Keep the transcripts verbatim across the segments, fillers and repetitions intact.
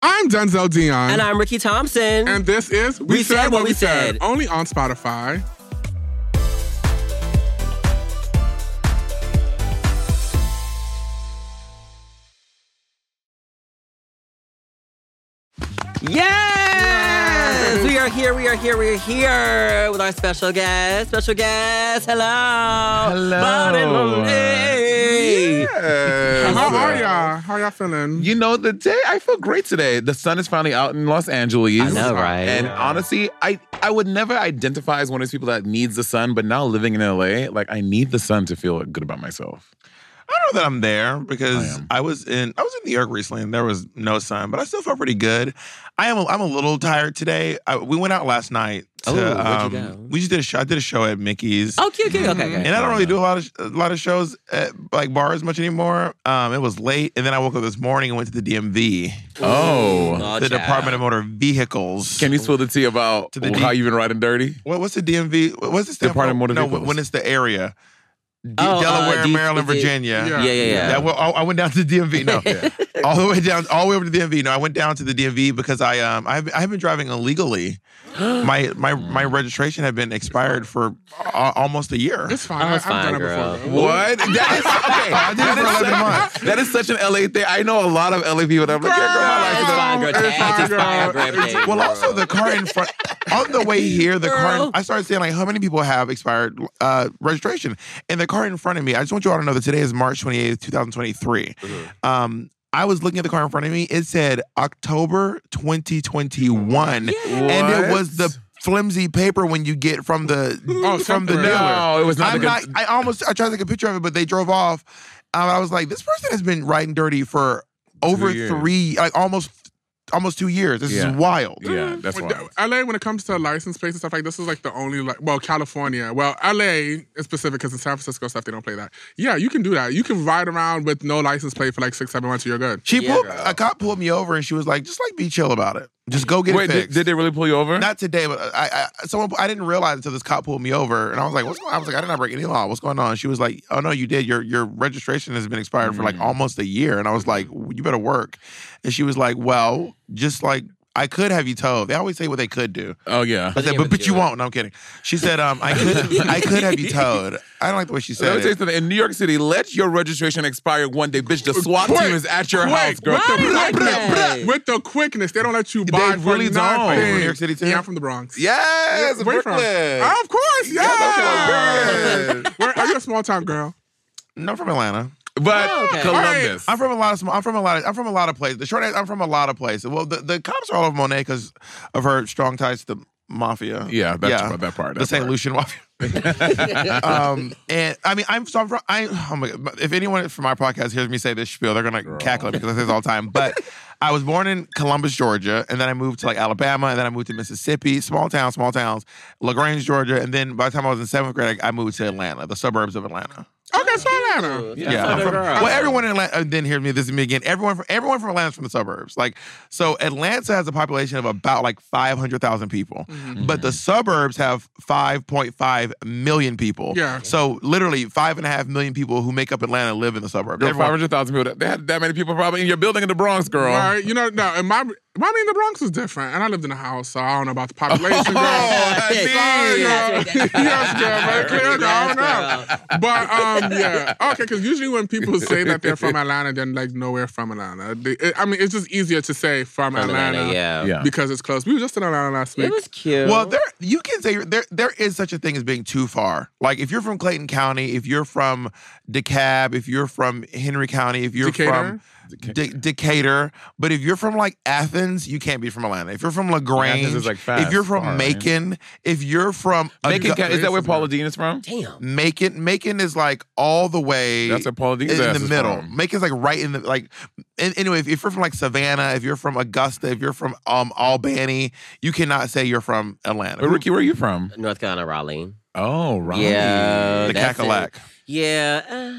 I'm Denzel Dion. And I'm Ricky Thompson. And this is We, we Said, said What, what We We said. Said. Only on Spotify. Yes! yes! We are here, we are here, we are here with our special guest. Special guest, hello. Hello. Hey. Yes. How are y'all? How y'all feeling? You know, the day, I feel great today. The sun is finally out in Los Angeles. I know, right? And honestly, I, I would never identify as one of those people that needs the sun, but now living in L A, like, I need the sun to feel good about myself. I don't know that I'm there because I, I was in I was in New York recently and there was no sun, but I still felt pretty good. I am a, I'm a little tired today. I, we went out last night. To, Oh, where'd um, you go? We just did a show. I did a show at Mickey's. Oh, cute, cute. Okay, okay. And I don't really do a lot of a lot of shows at like bars much anymore. Um, it was late, and then I woke up this morning and went to the D M V. Oh, Oh, the child. Department of Motor Vehicles. Can you spill the tea about To the how D- you've been riding dirty? What, what's the D M V? What's the stand Department of for? Motor No, Vehicles. when it's the area. D- Oh, Delaware, uh, D- Maryland, D- Virginia. Yeah. Yeah, yeah, yeah. That, well, I went down to the D M V. No, all the way down, all the way over to the D M V. No, I went down to the D M V because I um I've I've been driving illegally. my my my registration had been expired for uh, almost a year. It's fine. Oh, it's I, I've fine, done girl. it before. What? That is, okay. I did it that, for is eleven such, months. that is such an L A thing. I know a lot of L A people that I'm like, yeah, girl, my life It's is fine, girl. It's Tags, fine, it's fine, girl. girl. Everything, Well, girl. also the car in front. On the way here, the car. Girl. I started saying like, how many people have expired uh, registration? And the car in front of me. I just want you all to know that today is March twenty-eighth, twenty twenty-three. Mm-hmm. Um, I was looking at the car in front of me. It said October twenty twenty-one, and it was the flimsy paper when you get from the Oh, from the something. dealer. No, it was not I'm the not. good. I almost. I tried to take a picture of it, but they drove off. Um, I was like, this person has been riding dirty for over years. three, like almost, almost two years. This Yeah. is wild. Yeah, that's With why. the- L A, when it comes to license plates and stuff like this, is like the only, like, well, California. Well, L A is specific because in San Francisco stuff, they don't play that. Yeah, you can do that. You can ride around with no license plate for like six, seven months and you're good. She Yeah, pulled girl. a cop pulled me over and she was like, just like be chill about it. Just go get Wait, it did, fixed. did they really pull you over? Not today, but I, I someone I didn't realize until this cop pulled me over, and I was like, "What's going on?" I was like, "I did not break any law. What's going on?" She was like, "Oh no, you did. Your your registration has been expired for like almost a year." And I was like, "You better work." And she was like, "Well, just like I could have you towed. They always say what they could do." Oh, yeah. I said, "But but you won't." No, I'm kidding. She said, "Um, I could I could have you towed." I don't like the way she Let said me tell you it. something. In New York City, let your registration expire one day, bitch. The SWAT Quick, team is at your quick, house, girl. With the, Why quick- did I say? with the quickness, they don't let you buy They for really don't. nothing. You're from New York City, too? Yeah, I'm from the Bronx. Yes, Where you from? Brooklyn. Of course, yeah. that's what I'm Where are you a small town girl? No, I'm from Atlanta. But Oh, okay. Columbus. I'm from a lot of small. I'm from a lot of. I'm from a lot of places. The short answer, I'm from a lot of places. Well, the, the cops are all over Monet because of her strong ties to the mafia. Yeah, that's that part. the that Saint part. Lucian mafia. um, and I mean, I'm so I'm from. I oh my God, if anyone from my podcast hears me say this spiel, they're gonna cackle at me because I say this all the time. But I was born in Columbus, Georgia, and then I moved to like Alabama, and then I moved to Mississippi, small towns, small towns, LaGrange, Georgia, and then by the time I was in seventh grade, I, I moved to Atlanta, the suburbs of Atlanta. Okay, so Atlanta. Yeah, I'm Southern from- girl. well, everyone in Atlanta, uh, didn't hear me. This is me again. Everyone from everyone from Atlanta's from the suburbs. Like, so Atlanta has a population of about like five hundred thousand people, but the suburbs have five point five million people. Yeah. So literally five and a half million people who make up Atlanta live in the suburbs. Girl, Everyone- five hundred thousand people. They had that many people probably in your building in the Bronx, girl. Right, you know, no, and my, well, I mean, the Bronx was different, and I lived in a house, so I don't know about the population, girl. Oh, Sorry, I girl. yes, girl, very clear, girl. I don't know. But, um, yeah. Okay, because usually when people say that they're from Atlanta, they're like nowhere from Atlanta. They, it, I mean, it's just easier to say from, From Atlanta, Atlanta, yeah. Yeah. because it's close. We were just in Atlanta last week. It was cute. Well, there you can say there there is such a thing as being too far. Like if you're from Clayton County, if you're from DeKalb, if you're from Henry County, if you're Decatur? from De- Decatur, but if you're from like Athens, you can't be from Atlanta. If you're from LaGrange, Athens is, like, fast, if you're from far, right? Macon, if you're from Macon, Augu- is that where Paula Dean is from? Damn. Macon, Macon is like all the way. That's where Paula Dean's in ass the is middle. from. Macon's like right in the like. And anyway, if, if you're from like Savannah, if you're from Augusta, if you're from um Albany, you cannot say you're from Atlanta. But Ricky, where are you from? North Carolina, Raleigh. Oh, right. Yeah. the that's Cackalack. it. Yeah.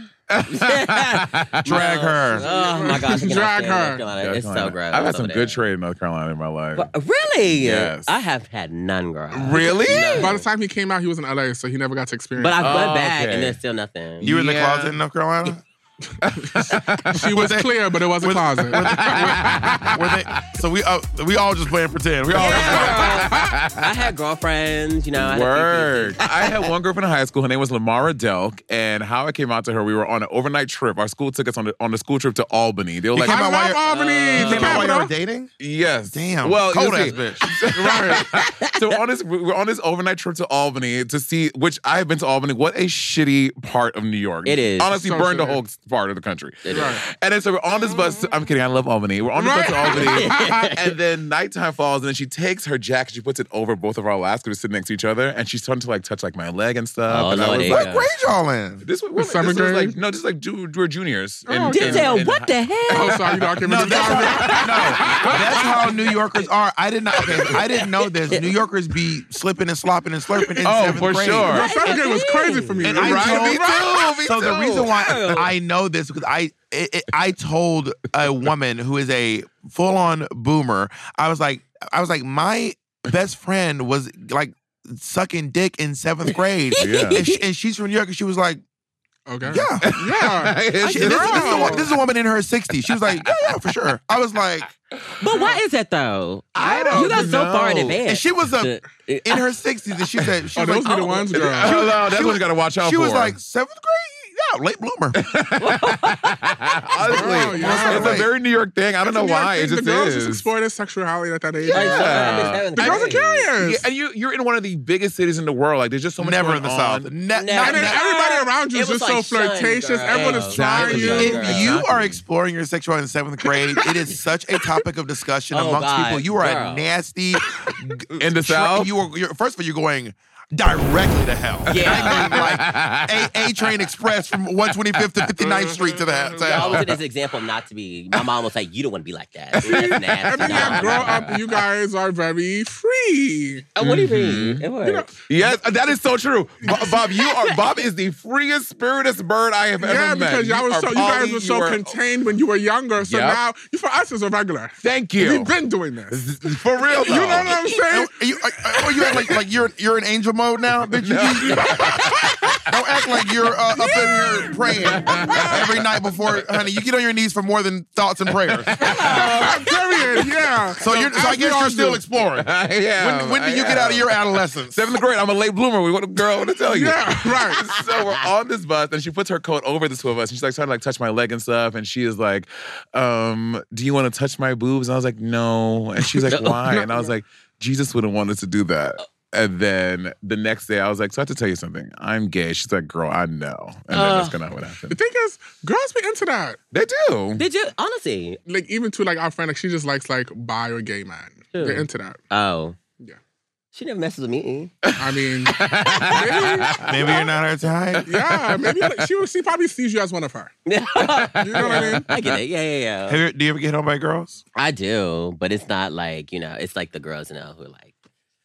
Drag No. her. Oh my gosh. I cannot Drag stand her. North Carolina. North It's so Carolina. gross. I've had some over good there. trade in North Carolina in my life. But- Really? Yes. I have had none, girl. Really? None. By the time he came out, he was in L A, so he never got to experience But I it. went Oh, back okay. and there's still nothing. You were in the Yeah. closet in North Carolina? She was clear, but it was a closet. Were they, so we uh, we all just playing pretend. We all just Yeah, girl. I had girlfriends, you know. I had a few Word. pieces. I had one girlfriend in high school. Her name was Lamara Delk, and how I came out to her, we were on an overnight trip. Our school took us on the on the school trip to Albany. They were like, came I out while love you're- Albany. You the came out while you were capital. dating? yes, Damn. Well, cold you ass see- bitch. Right. So on this, we're on this overnight trip to Albany to see, which I have been to Albany. What a shitty part of New York. It is. Honestly, So burned the shitty. whole part of the country. It is. Right. And then so we're on this bus. To, I'm kidding. I love Albany. We're on the bus to Albany, and then nighttime falls, and then she takes her jacket, she puts it over both of our laps because we're sitting next to each other, and she's starting to like touch like my leg and stuff. Oh, and no, I was there like, you What grade y'all in? this was, The this seventh was like grade? no, just like ju- we're juniors. Oh, in- okay. in- Denzel, in- what the hell? Oh, sorry, you know, I came No, into that's the how, no, that's how New Yorkers are. I did not. Okay, I didn't know this. New Yorkers be slipping and slopping and slurping in Oh, seventh for grade. sure. No, seventh grade was crazy for me. And I Right, told, me too, me so the too. reason why I know this because I it, it, I told a woman who is a full on boomer. I was like, I was like, my best friend was like sucking dick in seventh grade, Yeah. and, she, and she's from New York, and she was like, Okay. yeah. Yeah. She- this, this, is a, wo- this is a woman in her sixties. She was like, yeah, yeah, for sure. I was like, But why is that though? I don't You got so far in know. advance. and she was a, The- in her sixties, and she said, she Oh, was those like, be the oh. ones, She girl. was, oh, no, that's she what was- you got to watch out she for. was like, seventh grade? Yeah, late bloomer. honestly, Oh, yeah. it's a very New York thing. I don't It's a know New York why. thing. It just the girls is. just explore their sexuality at that age. Like, Yeah. seventh The girls are grade. curious. Yeah, and you, you're in one of the biggest cities in the world. Like, there's just so much Never going in the on. South. Ne- Never. And then Nah. everybody around you It is was just like so shun, flirtatious. girl. Everyone is trying Exactly. you. If Girl. you are Exactly. exploring your sexuality in seventh grade, it is such a topic of discussion Oh, amongst God, people. You are girl. a nasty In the South? You are, you're, first of all, you're going directly to hell. Yeah. I mean, like A, A Train Express from one twenty-fifth to fifty-ninth Street to the to I hell. was in this example not to be. My mom was like, "You don't want to be like that." That's And nasty. then yeah, No, grow no, no. up, you guys are very free. Uh, What do you Mm-hmm. mean? It works. You know, Yes, that is so true. Bo- Bob, you are Bob is the freest, spiritest bird I have ever yeah, met. because y'all was are so, you guys poly, were so you are- contained when you were younger. So Yep. now, you for us, it's a regular. Thank you. We've been doing this. For real, though. You know what I'm saying? Are you, are, are you act like, like you're you're in angel mode now, bitch? You, you- don't act like you're uh, up in here praying every night before, honey. You get on your knees for more than thoughts and prayers. Period, yeah. So you're, so I as we guess all you're still do. exploring. yeah. When, when did you get out of your adolescence? Seventh grade, I'm a late bloomer. We want a girl. What to tell you? Yeah, right. So we're on this bus, and she puts her coat over the two of us, and she's like trying to like touch my leg and stuff, and she is like, um, "Do you want to touch my boobs?" And I was like, "No," and she's like, "Why?" And I was like, "Jesus wouldn't want us to do that." And then the next day, I was like, "So I have to tell you something. I'm gay." She's like, "Girl, I know." And then that's kind of what The happened. thing is, girls be into that. They do. Did you honestly? Like, even to like our friend, like she just likes like bi or gay man. Who? They're into that. Oh, Yeah. she never messes with me. I mean, maybe, Maybe you're not her type. yeah, maybe like, she she probably sees you as one of her. you know what I mean? I get it. Yeah, yeah, yeah. Have you, do you ever get hit on by girls? I do, but it's not like you know. It's like the girls now who are like.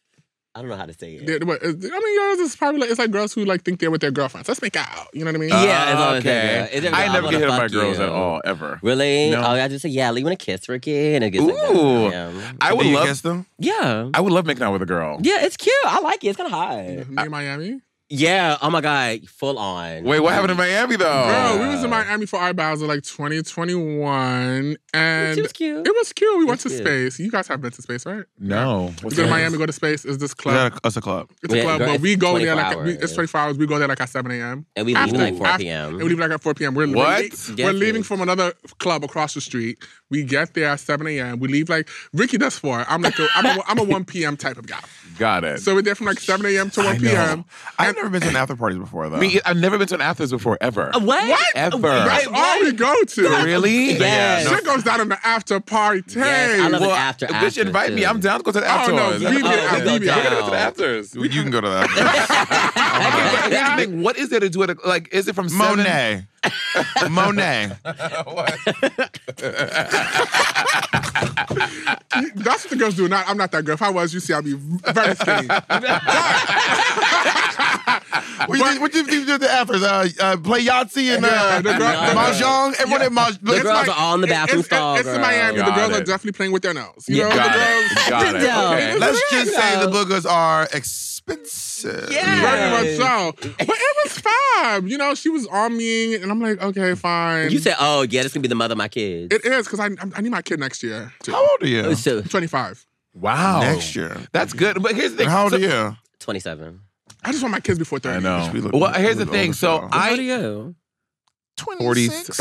I don't know how to say it. They- what- I mean, yours is probably like it's like girls who like think they're with their girlfriends. Let's make out. You know what I mean? Yeah, it's always that okay. girl. It's a girl, I I never wanna get hit on by fuck girls you. at all, ever. Really? No. Oh, I just say, yeah, you want to kiss Ricky? And it gets Ooh. like that. Yeah. I would Do you love. kiss them? yeah. I would love making out with a girl. Yeah, it's cute. I like it. It's kind of hot. Me in Miami. Yeah. Oh my God. Full on. Wait, what happened in Miami though? Girl, we was in Miami for our Bowser like twenty twenty-one, and She was cute. it was cute. We went to It's cute. Space. You guys have been to Space, right? No. You go to Miami, go to Space. Is this club? That's a club. It's a Yeah, club, girl, but we it's go there like twenty-four we, it's hours. twenty-four hours. We go there like at seven a.m. And we leave After- like four after- p.m. And we leave like at four p.m. We're, What? we're, Yes, we're leaving yes. from another club across the street. We get there at seven a.m. We leave like Ricky does four. I'm like a, I'm a, I'm a one p.m. type of guy. Got it. So we're there from like seven a.m. to I one p.m. I've never been to an after parties before, though. Me, I've never been to an Athens before, ever. Uh, What? What? Ever. That's Wait, all we go to. Really? Yes. Shit goes down in the after party. Yes, I love Well, it after. bitch, after, invite me. too. I'm down to go to the Oh, afters. no, we be- Oh, I- we we be gotta down. go to the afters. You can go to that. Okay, but here's the thing. What is there to do at a, like? Is it from seven? Monet. Monet. That's what the girls do. Not, I'm not that girl. If I was, you see, I'd be very skinny. What do you think- what do you think you do at the afters? Uh, uh, play Yahtzee and uh, Yeah, the girl- the- Mahjong? Everyone at Mahjong. The girls are all in the It- bathroom it's, stall, It's in girl. Miami. Got the girls it. are definitely playing with their nose. You Yeah. know, Got the it. girls. Got it. No. Okay. Let's just say the boogers are expensive. expensive. Yeah. Very much so. But it was fine. You know, she was on me, and I'm like, okay, fine. You said, "Oh yeah, this gonna be the mother of my kids." It is, because I, I need my kid next year, too. How old are you? So, twenty-five. Wow. Next year. That's good. But here's the thing. And how old So- are you? twenty-seven. I just want my kids before thirty. I know. We look- Well, here's we the look thing. older, So so. How old are I you? twenty-six.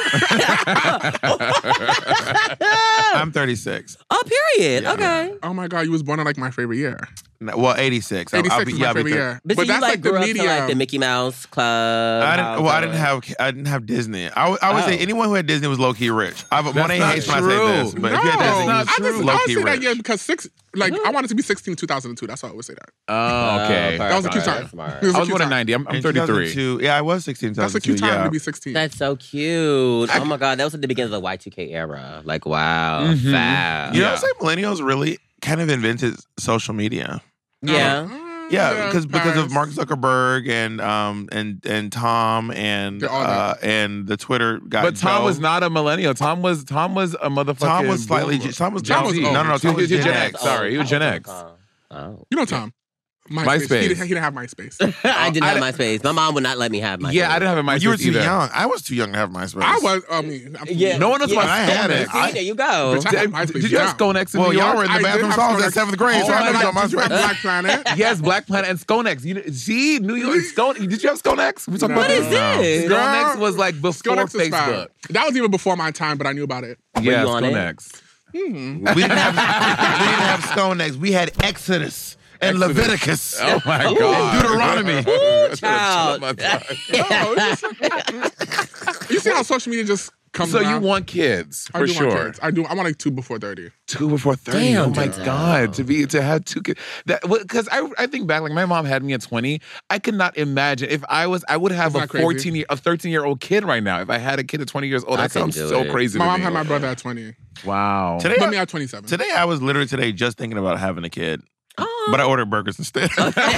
I'm thirty-six. Oh, period. Yeah. Okay. Oh my God, you was born in like my favorite year. No, well, eighty-six. I'll- eighty-six I'll be, is yeah, my I'll be favorite thir- year. But, see, you like grew up to like the Mickey Mouse Club. I didn't. Well, I house, didn't or- have. I didn't have Disney. I, would- I would Oh. say anyone who had Disney was low key rich. I, Monet not hates when I say true. this, but no, if you had Disney, you I was just I low would key say that rich. year because six, like I wanted to be sixteen in two thousand two. That's why I would say that. Oh, okay. Oh, That was a cute perfect. time. That's smart. It was a I was cute born in time. ninety. I'm, I'm In thirty-three. two thousand two, yeah, I was sixteen. That's a cute time yeah. to be sixteen. That's so cute. Oh my God, that was at the beginning of the Y two K era. Like, wow, Mhm. fab. You know, Yeah. it's like millennials really kind of invented social media. Yeah. Mm, Yeah, because because of parents. Mark Zuckerberg and um and and Tom and They're all uh, and the Twitter guy. But Tom Joe. was not a millennial. Tom was Tom was a motherfucking. Tom was slightly. boomer. Tom was Tom Gen was Z. old. No, no, no. Tom He was was Gen Gen X. X. Sorry, he was Gen X. Oh. You know Tom. MySpace. He didn't, he didn't have MySpace. I didn't I have d- MySpace. My mom would not let me have MySpace. Yeah, I didn't have a MySpace You were too either. young. I was too young to have MySpace. I was. I mean, I'm- Yeah. No one knows yeah. about I had it. See, I- there you go. Bitch, I had Did, MySpace did you have down. Sconex in Well, New y'all York? were in the I did bathroom have stalls Sconex. in seventh grade, so Oh, I know like, you on did you have MySpace. Black Planet? Yes, Black Planet and Sconex. You know, see, New York. Scone, did you have Sconex? We talked No. about What is this. this? Sconex was like before Sconex is fire. Facebook. That was even before my time, but I knew about it. Yeah, you on it? Sconex. We didn't have. we didn't have Sconex. We had Exodus and Exodus. Leviticus. Oh my And God. Deuteronomy. Child. No, it's just- you see how social media just comes So you around? want kids I for do sure? want kids. I do. I want like two before thirty. Two before thirty. Damn, oh my damn. God, to be to have two kids. That because I I think back, like my mom had me at twenty. I could not imagine if I was I would have Isn't a that crazy? fourteen year a thirteen year old kid right now. If I had a kid at twenty years old, I that couldn't sounds do so it. crazy. My to mom me. had my brother at twenty, Wow. Today, but I, me at twenty-seven. today I was literally today just thinking about having a kid, Oh. but I ordered burgers instead.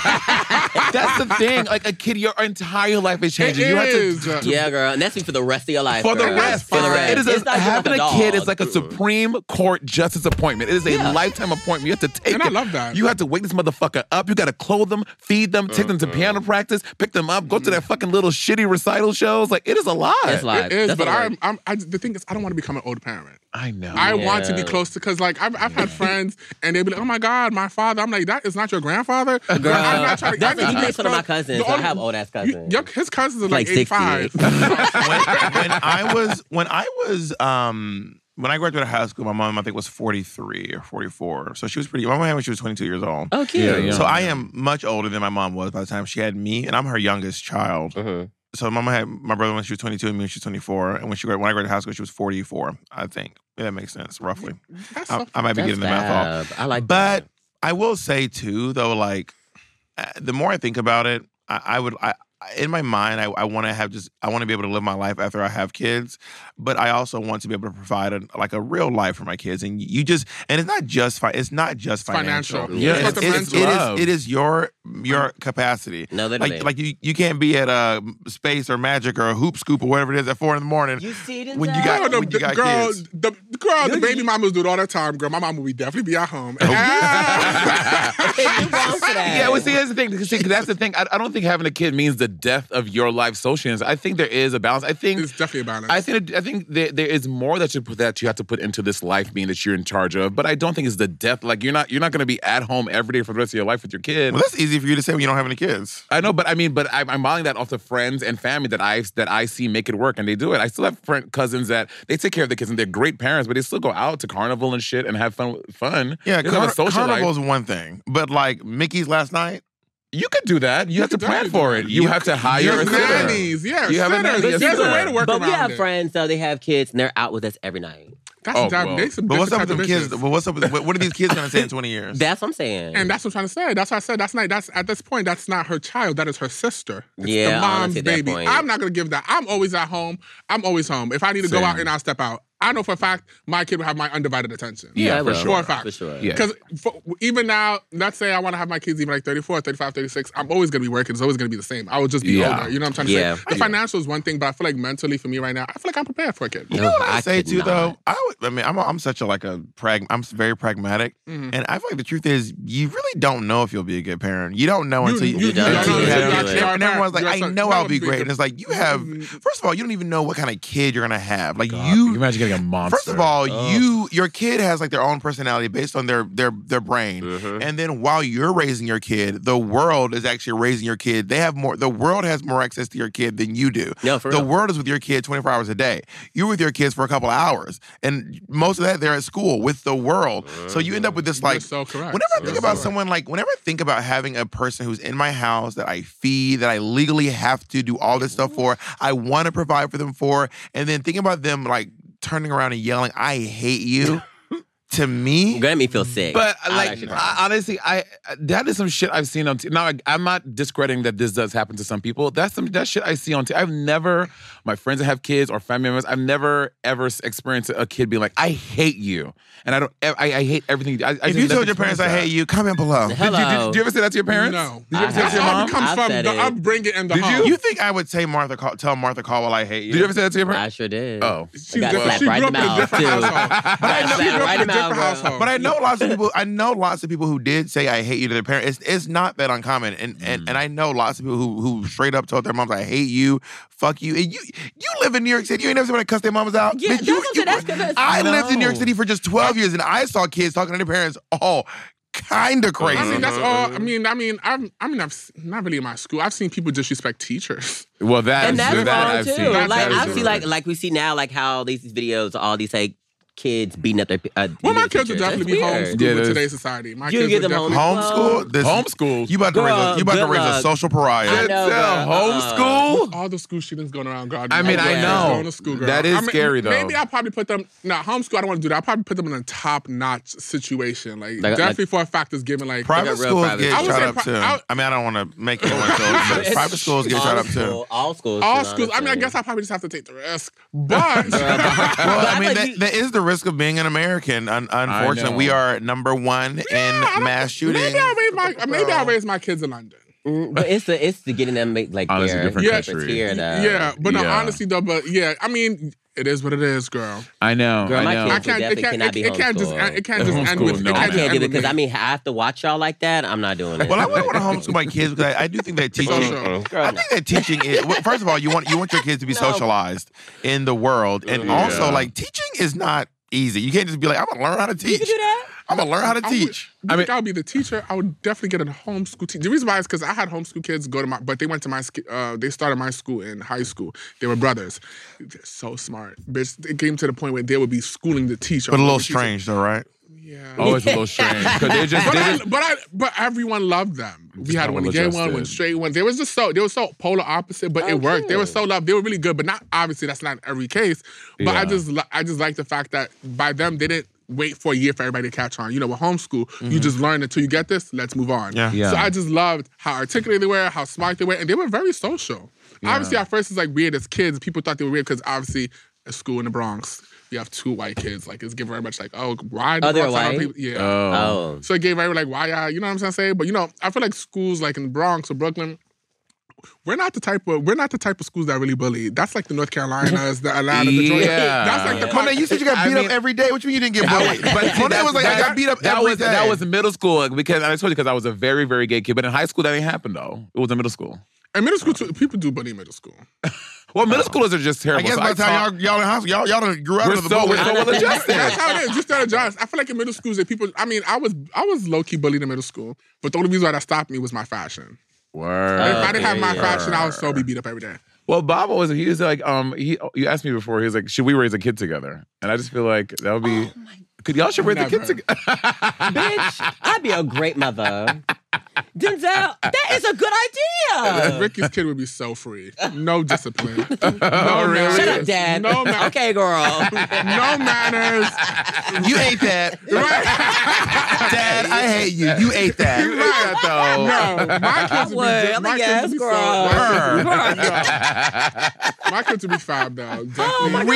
That's the thing. Like a kid, your entire life is changing. It you have is. to. to Yeah, girl. And that's for the rest of your life. For the girl. rest, For the rest. it is It's a, not just having like a kid dog. is like a Supreme Court justice appointment. It is a Yeah. lifetime appointment. You have to take And it. I love that. You have to wake this motherfucker up. You got to clothe them, feed them, take them to piano practice, pick them up, go to that fucking little shitty recital shows. Like it is a lot. It's live. It is, That's but what I I'm, I'm. I, the thing is, I don't want to become an old parent. I know. I want to be Yeah. close to, because like I've, I've had friends and they be like, oh my God, my father. I'm like, that is not your grandfather. But Girl, I'm not trying to. that's I he mean, makes fun of my cousins. the So I only- have old ass you- cousins. your- his cousins are like, Like eighty-five. sixty. when, when I was when I was um when I graduated high school, my mom I think was forty-three or forty-four. So she was pretty. My mom had me when she was twenty-two years old. Oh, cute. Yeah, yeah. So I am much older than my mom was by the time she had me, and I'm her youngest child. Mhm. So mama had my brother when she was twenty-two and me when she was twenty-four. And when she when I graduated high school, she was forty-four, I think. Yeah, that makes sense, roughly. That's I, so I might be That's getting the math off. fab. I like But that. I will say too, though, like uh, the more I think about it, I, I would, I, in my mind, I, I want to have just, I want to be able to live my life after I have kids, but I also want to be able to provide a, like a real life for my kids. And you just, and it's not just, fi- it's not just financial. financial. Yeah, It's, it's, it's, it's it love. is, it is your your capacity. No, literally. Like, like you, you can't be at a space or magic or a hoop scoop or whatever it is at four in the morning. You see it in when you that? got- Girl, the, when you got girl, kids. the, the girl, the You- baby mamas do it all the time. Girl, my mom will be definitely be at home. You wrong for that. Yeah, well, see, that's the thing. See, that's the thing. I, I don't think having a kid means the death of your life socially. I think there is a balance. I think It's definitely a balance. I think I think there, there is more that you put that you have to put into this life being that you're in charge of. But I don't think it's the death. Like you're not you're not going to be at home every day for the rest of your life with your kid. Well, that's easy for you to say when you don't have any kids. I know, but I mean, but I'm, I'm modeling that off the friends and family that I that I see make it work, and they do it. I still have friend cousins that they take care of the kids and they're great parents, but they still go out to carnival and shit and have fun. Fun. Yeah, They don't have a carn- social life. carnival's one thing, but like Mickey's last night. You could do that. You, You have to could plan definitely for do it. that. You, You have to hire There's a sitter. nannies, yeah, You have a sitters. nanny, There's, a there's a way sitter. to work But we around have it. friends, though, they have kids and they're out with us every night. That's Oh, the well. they some But what's up different with them types of kids? bitches. But what's up with what, what are these kids gonna say in twenty years? That's what I'm saying. And that's what I'm trying to say. That's why I said that's not. That's at this point. That's not her child. That is her sister. It's Yeah, the mom's honestly, at that baby. point. I'm not gonna give that. I'm always at home. I'm always home. If I need to go Same. out and I'll step out. I know for a fact my kid will have my undivided attention. Yeah, I for will. sure. For a fact. For sure. Yeah. Because even now, let's say I want to have my kids even like thirty-four, thirty-five, thirty-six, I'm always going to be working. It's always going to be the same. I will just be Yeah. older. You know what I'm trying to Yeah. say? The financial is one thing, but I feel like mentally for me right now, I feel like I'm prepared for a kid. You know what I, I say could too, not. though. I would. I mean, I'm. A, I'm such a like a prag. I'm very pragmatic, Mhm. and I feel like the truth is, you really don't know if you'll be a good parent. You don't know You- until you. you don't until know you until have you kids. actually are a And everyone's like, parent. I Yes, know that I'll would be be great, good. and it's like you have. Mhm. First of all, you don't even know what kind of kid you're gonna have. Like God, you. can you imagine getting a monster? First of all, Oh. you your kid has like their own personality based on their their their brain. Mhm. And then while you're raising your kid, the world is actually raising your kid. They have more the world has more access to your kid than you do. No, for the real. world is with your kid twenty-four hours a day. You're with your kids for a couple of hours. And most of that they're at school with the world. So you end up with this You're like so correct. whenever I think You're about so someone like whenever I think about having a person who's in my house that I feed, that I legally have to do all this stuff for, I want to provide for them for, and then thinking about them like turning around and yelling, I hate you. To me, Gonna make me feel sick. But I'll like, actually cry. I, honestly, I that is some shit I've seen on. T- now, I, I'm not discrediting that this does happen to some people. That's some that shit I see on. T- I've never, my friends that have kids or family members, I've never ever s- experienced a kid being like, "I hate you," and I don't. I, I hate everything. I, I if just you never told your parents I experienced hate you, comment below. that. Did you, did, Hello. did you ever say that to your parents? No. Did you ever say that That's to your how mom? it comes I've from said the it. upbringing in the Did home. You think I would say Martha Call, tell Martha Caldwell I hate you? Did you ever say that to your I parents? sure did. Oh. She, got did- slapped she right grew in up the in a mouth, different too. household. But I She know- grew up right in a in the different mouth, bro. household. But I know lots of people. I know lots of people who did say I hate you to their parents. It's, it's not that uncommon, and, and and I know lots of people who who straight up told their moms I hate you, fuck you. And you you live in New York City. You ain't never somebody cuss their mamas out. Yeah, Bitch, you, that's what you, I'm saying. That's 'cause I it's- lived in New York No. City for just twelve years, and I saw kids talking to their parents all kind of crazy. I mean, that's Uh-huh. all. I mean, I mean, I've, I mean, I've s- not really in my school. I've seen people disrespect teachers. Well, that And that's that wrong I've too. seen. That's Like very I true. see, like like we see now, like how these videos, all these like kids beating up their. Uh, Well, my their kids would teachers. definitely That's be weird. homeschooled Yeah, in there's- today's society. My You kids get would them definitely Homeschool. This, Homeschool. You about to raise a Girl, you about to good raise a luck. social pariah. I know, Denzel, girl. homeschool? all the school shootings going around, God. I mean, I Kids know. going to school, girl. That is I mean, scary, though. Maybe I'll probably put them. Nah, homeschool. I don't want to do that. I'll probably put them in a top-notch situation. Like, Like- definitely for a fact is given like Private Like a real schools private get school. I would shot say up pri- too. I- I mean, I don't want to make anyone feel, but It's private schools get shot up too. All, all schools. all should, schools. I mean, I honestly. guess I probably just have to take the risk, but. Girl, but- Well, but I feel mean, like that, you- that is the risk of being an American. Un- unfortunately, know. we are number one I in don't- mass shootings. Maybe I'll raise my maybe I'll raise my kids in London. Mm, but it's the it's the getting them make, like Honestly, their different different country. tier, though. Yeah, but no, Yeah. honestly though, but yeah, I mean, it is what it is, girl. I know. Girl, I my know. kids I would can't. It definitely can't. cannot It, be it can't just. homeschooled. It can't just end Homeschool, with. no, it I can't man. can't just do it end because with I mean I have to watch y'all like that. I'm not doing it. Well, I wouldn't want to homeschool my kids because I, I do think that teaching. Social. Girl, I no. think that teaching is well, first of all, you want you want your kids to be No. socialized in the world, and Yeah. also like teaching is not easy. You can't just be like, I'm gonna learn how to teach. You can do that. I'm gonna learn how to I teach. Would, I think I'll be the teacher. I would definitely get a homeschool teacher. The reason why is because I had homeschool kids go to my, but they went to my, sk- uh, they started my school in high school. They were brothers. They're so smart, bitch. It came to the point where they would be schooling the teacher. But a little The teacher- strange, though, right? Yeah. Oh, it's a little strange because they just But they I, just but I, but everyone loved them. We had not one gay one, one well-adjusted. straight one. They was just so they were so polar opposite, but Oh, it worked. They were cute. so loved. They were really good, but not obviously that's not every case. But I Yeah. just li- I just like the fact that by them they didn't wait for a year for everybody to catch on. You know, with homeschool, you just learn until you get this. Let's move on. Yeah. Yeah. So I just loved how articulate they were, how smart they were, and they were very social. Obviously, at first it's like weird as kids. People thought they were weird because obviously at school in the Bronx, we have two white kids. Like it's given very much like, oh, why? Oh, the they're Bronx have white? people- Yeah. Oh. Oh. So it gave very like why uh, you know what I'm saying? But you know, I feel like schools like in the Bronx or Brooklyn, we're not the type of we're not the type of schools that really bully. That's like the North Carolinas, the Atlanta, Detroit. Yeah. That's like the Yeah. Monet, you said you got I beat mean- up every day. What you mean you didn't get bullied? But see, Monet that- was like, I that- got beat up that every was, day. That was in middle school because I told you because I was a very, very gay kid. But in high school, that didn't happen though. It was in middle school. And middle school too, people do bully in middle school. Well, middle schoolers are just I terrible. guess So by the time taught- y'all y'all in high school, y'all y'all done grew out We're of the so- we're bullying. so well adjusted. That's how it is. Just that adjust. I feel like in middle schools that people. I mean, I was I was low key bullied in middle school, but the only reason why that stopped me was my fashion. Word. If I didn't have my yeah. fashion, I would so be beat up every day. Well, Bob was he was like um he you asked me before he was like should we raise a kid together and I just feel like that would be could y'all should raise a kid Never. together. Bitch, I'd be a great mother. Denzel, that is a good idea. Ricky's kid would be so free. No discipline. Oh, No really? manners. Shut up, Dad. No manners. Okay, girl. No manners. You ate that. Right? Dad, I hate you. You ate that. You ate that though. No, my kids would be, Wait, just, I'm my like, kids yes, would be so, girl. my kids would be, no. My kids would be fab though. Definitely.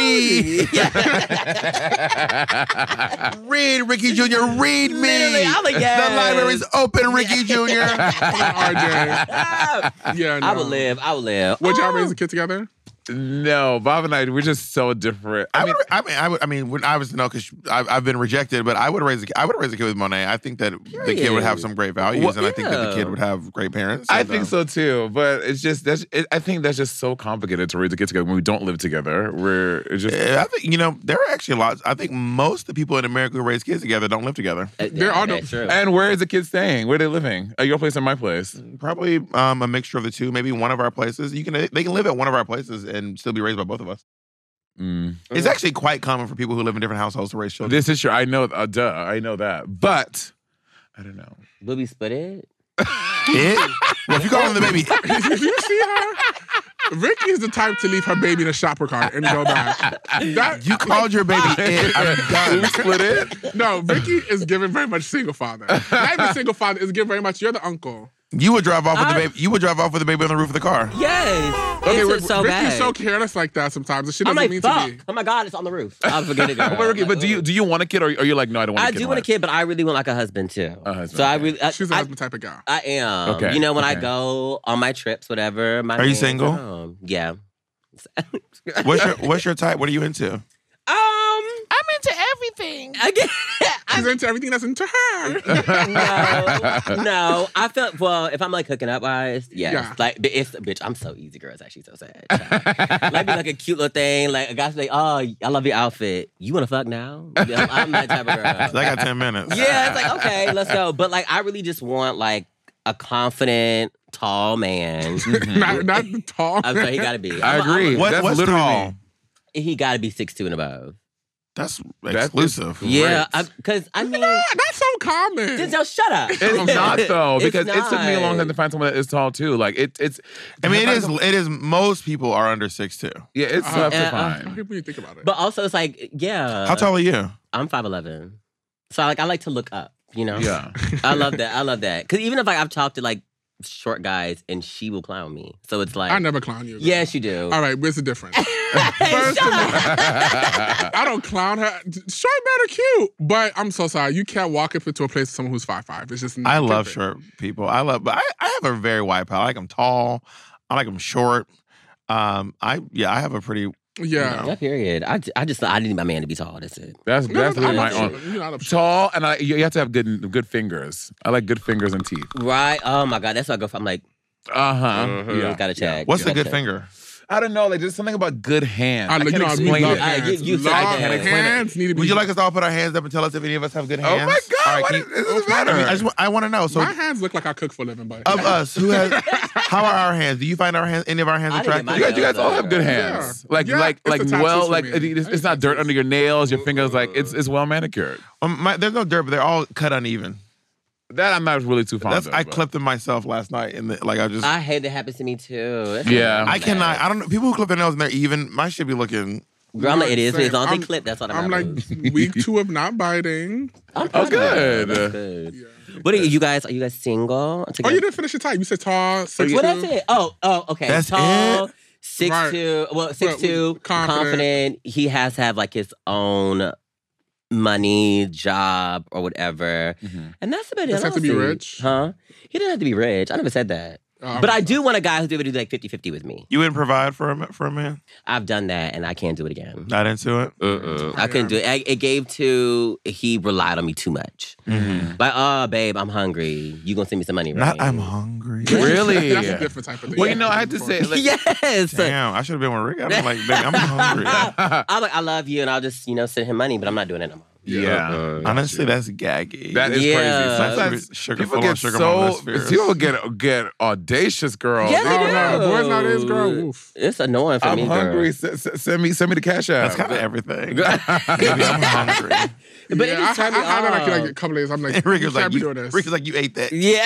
Read. Read, Ricky Junior Read me. Literally, I'm like, yes. The library's open, Ricky Junior R J. Yeah, no. I would live. I would live. Would y'all Oh. raise a kid together? No, Bob and I, we're just so different. I I mean, would, I mean, I would, I mean, when I was no, because I've, I've been rejected, but I would raise, a, I would raise a kid with Monet. I think that the kid would have some great values, Well, and I think that the yeah. kid would have great parents. I and, think um, so too, but it's just that's. It, I think that's just so complicated to raise a kid together when we don't live together. We're it's just. I think you know there are actually lots. I think most of the people in America who raise kids together don't live together. Uh, There yeah, are no- that's true. And where is the kid staying? Where are they living? At your place or my place? Probably um, a mixture of the two. Maybe one of our places. You can they can live at one of our places and still be raised by both of us. Mm. It's actually quite common for people who live in different households to raise children. This is true. I know. Uh, duh. I know that. But I don't know. Will we split it? It? Well, if you call him the baby, Did you see her? Ricky is the type to leave her baby in a shopper cart and go back. That, you called your baby it. I'm done. Split it. no, Ricky is given very much single father. Not even single father, is given very much, you're the uncle. You would drive off with the I- baby. You would drive off with the baby on the roof of the car. Yes. Okay, it's Rick- so Ricky's bad. so careless like that sometimes. and She I'm doesn't like, mean fuck. to be. Oh my God, it's on the roof. I'll forget it. Girl. But, Ricky, but do you Like, do you want a kid or are you like no? I don't want. I a kid do in want a life? kid, but I really want like a husband too. A husband, So I okay. really, I, She's the I, husband type of guy. I am. Okay, You know, when I okay. go on my trips, whatever. My Are you man's single? at home. Yeah. What's your What's your type? What are you into? Um, I'm into everything. I get, She's into everything that's into her. no, no. I felt well. If I'm like hooking up wise, yes. Yeah. Like, but it's bitch. I'm so easy, girl. It's actually so sad. Like, be like a cute little thing. Like a guy's like, oh, I love your outfit. You want to fuck now? Yeah, I'm that type of girl. I got ten minutes. Yeah, it's like okay, let's go. But like, I really just want like a confident, tall man. not, not the tall. I'm sorry, he gotta be. I I'm- I'm- agree. What, That's what's literally tall? me. He gotta be six two and above. That's That's- exclusive. Yeah, Great. because I, mean, That's so common. Denzel, shut up. It's not though, It's because it took me a long time not. to find someone that is tall too. Like it, it's. I mean, it is. It is. Most people are under six two. Yeah, it's Uh, tough to uh, uh, find. How people you think about it? But also, it's like, yeah. How tall are you? I'm five eleven. So like, I like to look up. You know. Yeah. I love that. I love that. Because even if like I've talked to like short guys and she will clown me, so it's like, I never clown you. girl. yes, you do. All right, where's the difference? Hey, First shut of all, up. I don't clown her. Short men are cute, but I'm so sorry. You can't walk up into a place with someone who's five five. It's just not I love good. short people. I love, but I, I have a very wide palate. I like them tall. I like them short. Um, I yeah, I have a pretty. Yeah. Yeah, period. I, I just I need my man to be tall. That's it. That's No, that's no, I'm my not own. sure. You're not upset. Tall and I, you you have to have good good fingers. I like good fingers and teeth. Right? Oh my God, that's what I go for. I'm like, Uh huh. mhm, Yeah. gotta check. What's the gotta good check. finger? I don't know. Like there's something about good hands. I, I, you can't know, we explain love it. I- hands. you- you said love I can't explain it. hands need to be. Would you like us to all put our hands up and tell us if any of us have good Oh hands? my God! All right, What can is, you- this Oh, is my- I, mean, I better. just wa- I want to know. So My hands look like I cook for a living, but of us, who has? How are our hands? Do you find our hands? Any of our hands I didn't get attractive? my You guys, you guys all have good Yeah. hands. Like, Yeah, like, it's like, the tattoos well, for like me. it- it's, I it's not hate dirt tattoos. under your nails. Your fingers, like, it's it's well manicured. Um, my, there's no dirt, but they're all cut uneven. That I'm not really too fond That's of. I but- clipped them myself last night, and like I just. I hate that happens to me too. That's Yeah. I cannot. I don't know. People who clip their nails and they're even. Mine should be looking. Girl, I'm like, it is. Same. As long as they I'm- clip, that's what I'm I'm like week two of not biting. I'm Oh, proud of good. that. That's good. Yeah. What are you, you guys? Are you guys single? Oh, Together? you didn't finish your type. You said tall, six Well, two. that's it. Oh, oh, okay. That's Tall, it? six Right. two. Well, six Well, two, confident. confident. He has to have like his own money, job, or whatever. Mhm. And that's about it. Does I he have to don't be see- rich? Huh? He doesn't have to be rich. I never said that. Um, But I do want a guy who's able to do like fifty-fifty with me. You wouldn't provide for a ma- for a man. I've done that and I can't do it again. Not into it. Mm-mm. I couldn't do it. I, it gave to, he relied on me too much. Like, oh, babe, I'm hungry. You gonna send me some money, right? Not. I'm hungry. Really? That's a different type of thing. Well, you know, I had to say, like, yes. Damn, I should have been with Rick. I'm like, baby, I'm hungry. I'm like, I love you, and I'll just, you know, send him money, but I'm not doing it no more. yeah. Honestly, that's gaggy. That is Yeah. crazy. Sometimes Sugar people full get of sugar so mama spheres. people get get audacious, girl. Yeah, Oh, they no, do. boys nowadays, girl, oof. It's annoying for I'm me, hungry. girl. S- s- send me send me the cash app. That's kind of everything. Baby, I'm hungry. But yeah, it I, just turned I, me I had that like, off. like a couple days. I'm like, And Rick you was can't like, be you, doing this. Rick was like, you ate that. Yeah.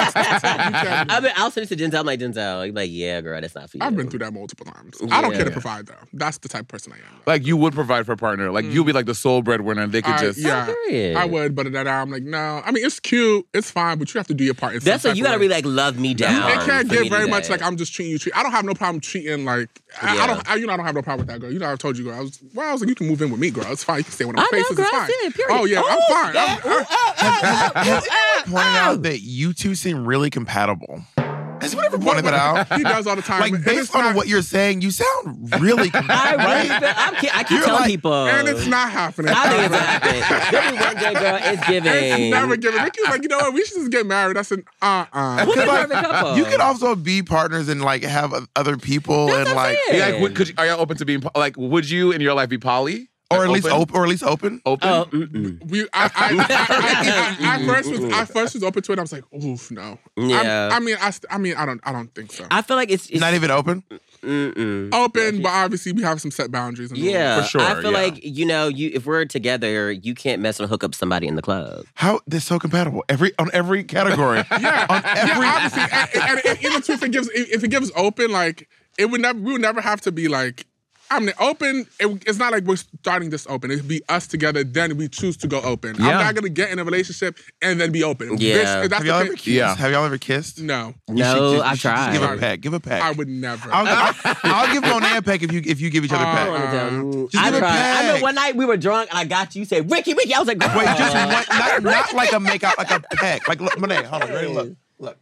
can't do I mean, I'll send it to Denzel. I'm like, Denzel. He's like, yeah, girl, that's not for you. I've been through that multiple times. I don't care to Yeah. provide though. That's the type of person I am. Like you would provide for a partner. Like you'll be like the sole breadwinner, and they make it I- just. yeah. Period. I would, but then I'm like, no. I mean, it's cute, it's fine, but you have to do your part. In some That's what type you of gotta way. really like love me down. It can't for get me to very do much that. like I'm just treating you. Treat. I don't have no problem treating like I, Yeah. I don't. I, you know, I don't have no problem with that girl. You know, I told you, girl. I was well. I was like, you can move in with me, girl. It's fine. You can stay with my I know, faces. girl, It's I fine. see it, period. Oh yeah, I'm Oh, fine. yeah. I'm, I, Has anyone pointed out that you two seem really compatible? Has anyone ever pointed that out? He does all the time. Like, And based it's on not- what you're saying, you sound really I compatible. really, right? feel, I'm, I keep You're telling like- people. and it's not happening. I think it's happening. There be one gay girl, it's giving. It's never given. Ricky was like, you know what? We should just get married. I said, uh uh Who's the like, perfect couple? You could also be partners and like have other people That's and what I'm like, saying. Yeah, like, would, could you, are y'all open to being po- like? Would you in your life be poly? or Like, at least open? open, or at least open. Open. Oh, mm-mm. We, I, I, I, I, I, I first was, I first was open to it. I was like, oof, no. Yeah. I, I mean, I, st- I mean, I don't, I don't think so. I feel like it's, it's Not even open. mm-mm. Open, but obviously we have some set boundaries. In the Yeah, For sure, I feel yeah. like you know, you if we're together, you can't mess and hook up somebody in the club. How they're so compatible every on every category. Yeah, on every. yeah, obviously, and, and, and even too, if it gives, if it gives open, like it would never, we would never have to be like. I mean, open. It, it's not like we're starting this open. It'd be us together. Then we choose to go open. I'm Yeah. not gonna get in a relationship and then be open. Yeah. This- that's Have y'all the ever thing- kissed? Yeah. Have y'all ever kissed? No, You No, should just- you I've should just tried. Give a peck. Give a peck. I would never. I'll, I'll, I'll give Monet a peck if you if you give each other a Uh, peck. Mm, Just I give a tried. I peck. remember one night we were drunk and I got you. You said, Ricky, Ricky. I was like, girl. Wait, just one, not, not like a make out, like a peck. Like look, Monet, hold on, ready? Look, look.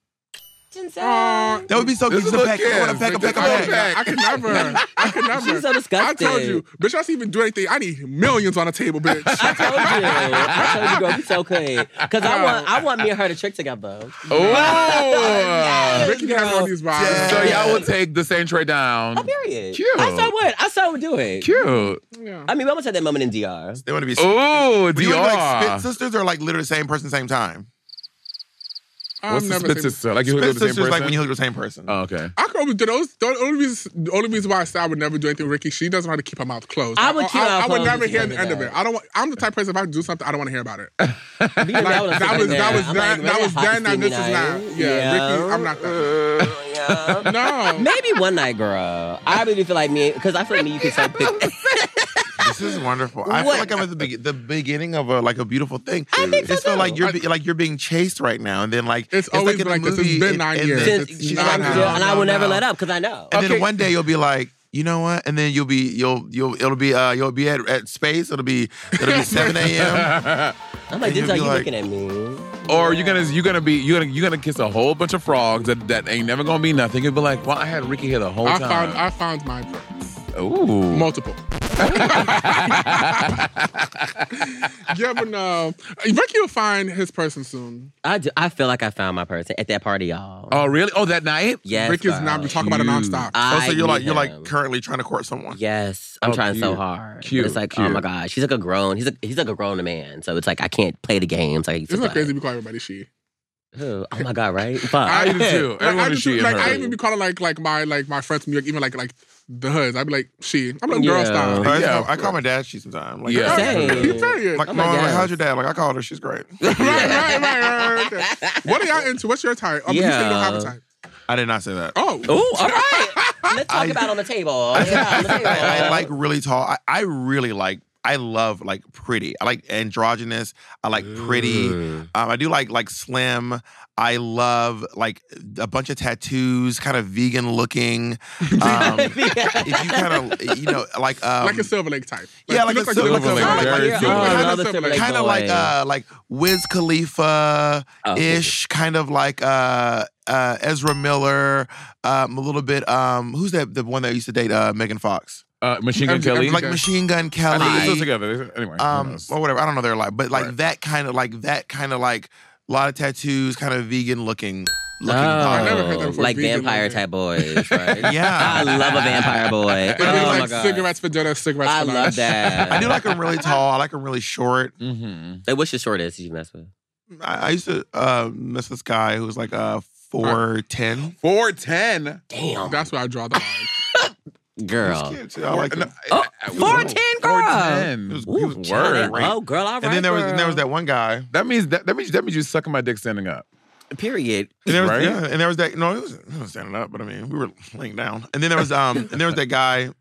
Uh, That would be so This good. is Just a a peck. I want a kiss. peck, a peck, a I, peck. peck. I could never. I could never. She's so I disgusting. told you, bitch. I don't even do anything. I need millions on the table, bitch. I told you. I told you, girl, we so clean. Because I want, I want me and her to trick together. Oh. Ricky has girl. all these vibes. Yeah. So y'all would take the same tray down. Oh, period. Cute. I so would. I so would do it. Cute. Yeah. I mean, we almost had that moment in D R. They want to be. Oh, Would you wanna be like spit D R. sisters or like literally same person, same time? I'm What's the never spit seen- sister? Like you hook Spit up with the same sisters person? like when you hook with the same person. Oh, okay. I could always do those. The only reason, the only reason why I said I would never do anything with Ricky, she doesn't know how to keep her mouth closed. I would keep I, her mouth I would closed never if she hear the does end of that. it. I don't. Want, I'm the type of person if I do something, I don't want to hear about it. Like, Like, that was that was that was that, that was then and this is now. Yeah, Ricky, I'm not that. Yeah. No. Maybe one night, girl. I really feel like me, because I feel like me, you can so pick. This is wonderful. I feel What? like I'm at the, be- the beginning of a like a beautiful thing. I think so, It's feel too. like you're be- like you're being chased right now, and then like It's always like in been a like this. It's movie, been and- nine and years. then- Since It's she's not like, now. and I will No, never no. let up because I know. And Okay. then one day you'll be like, you know what? And then you'll be you'll you'll it'll be uh you'll be at, at space. It'll be it'll be seven a.m. I'm like, and this is how you'll you be looking at me. Or you're gonna you're gonna be you're gonna you're gonna kiss a whole bunch of frogs that, that ain't never gonna be nothing. You'll be like, well, I had Ricky here the whole I time. found I found my purpose. Ooh. Multiple. Yeah, but no. Ricky will find his person soon. I, do, I feel like I found my person at that party, y'all. Oh, really? Oh, that night? Yes, Ricky's girl. not. We talk about it Cute. nonstop. I Oh, so you're like need you're like him. currently trying to court someone. Yes, I'm Oh, trying so cute. hard. But Cute, it's like, cute. oh my gosh, he's like a grown. He's a he's like a grown man. So it's like I can't play the games like I used to It's not play. crazy. We call everybody she. Who? Oh my god, right? Fuck. I do too. Like, Everyone I is just, she and like her. I even be calling like like my like my friends from New York, even like like the hoods. I'd be like she. I'm like girl Yeah. style. I, Yeah, call, of I call my dad she sometimes. Like, Yeah. Same. Period. Like, Oh mom, my like, God. how's your dad? Like, I called her. She's great. right, right, right, right, right. Okay. What are y'all into? What's your type? Oh, but you say you don't have a Yeah. type. I did not say that. Oh. Oh, all right. Let's talk I- about it on the table. Yeah, on the table. I, I like really tall. I, I really like. I love like pretty. I like androgynous. I like pretty. Mm. Um, I do like like slim. I love like a bunch of tattoos, kind of vegan looking. Um, if you kind of you know like um, Like a Silver Lake type. yeah, like you a look Silver you look Lake, Silver very Yeah, Silver oh, Lake. I Kind love of the Silver Silver Lake. Lake kind of like boy. uh like Wiz Khalifa ish, Oh. kind of like uh uh Ezra Miller, um a little bit um who's that the one that used to date uh Megan Fox? Uh, Machine Gun I'm- Kelly? I'm Like Okay. Machine Gun I Kelly. think they're still together. Anyway. who um knows? or whatever. I don't know their life, but like Right. that kind of like that kind of like a lot of tattoos, kind of vegan looking looking Oh, hot. never heard that before. like Vegan vampire looking. type boys, right? Yeah. I love a vampire boy. It Oh was my like god, cigarettes for dinner, cigarettes I for lunch. love that. I do like them really tall. I like them really short. Mm-hmm. Hey, what's your shortest you mess with? I, I used to uh, miss this guy who was like uh four ten. four ten. Damn, That's where I draw the line. girl. I like him. Oh, four ten, girl. four ten. He was- Ooh, he was Word. great. Oh, girl, all right, And then there was girl. and there was that one guy. That means that, that means that means you sucking my dick standing up. Period. And there was Right? yeah, and there was that no, it was, it was standing up, but I mean we were laying down. And then there was um and there was that guy.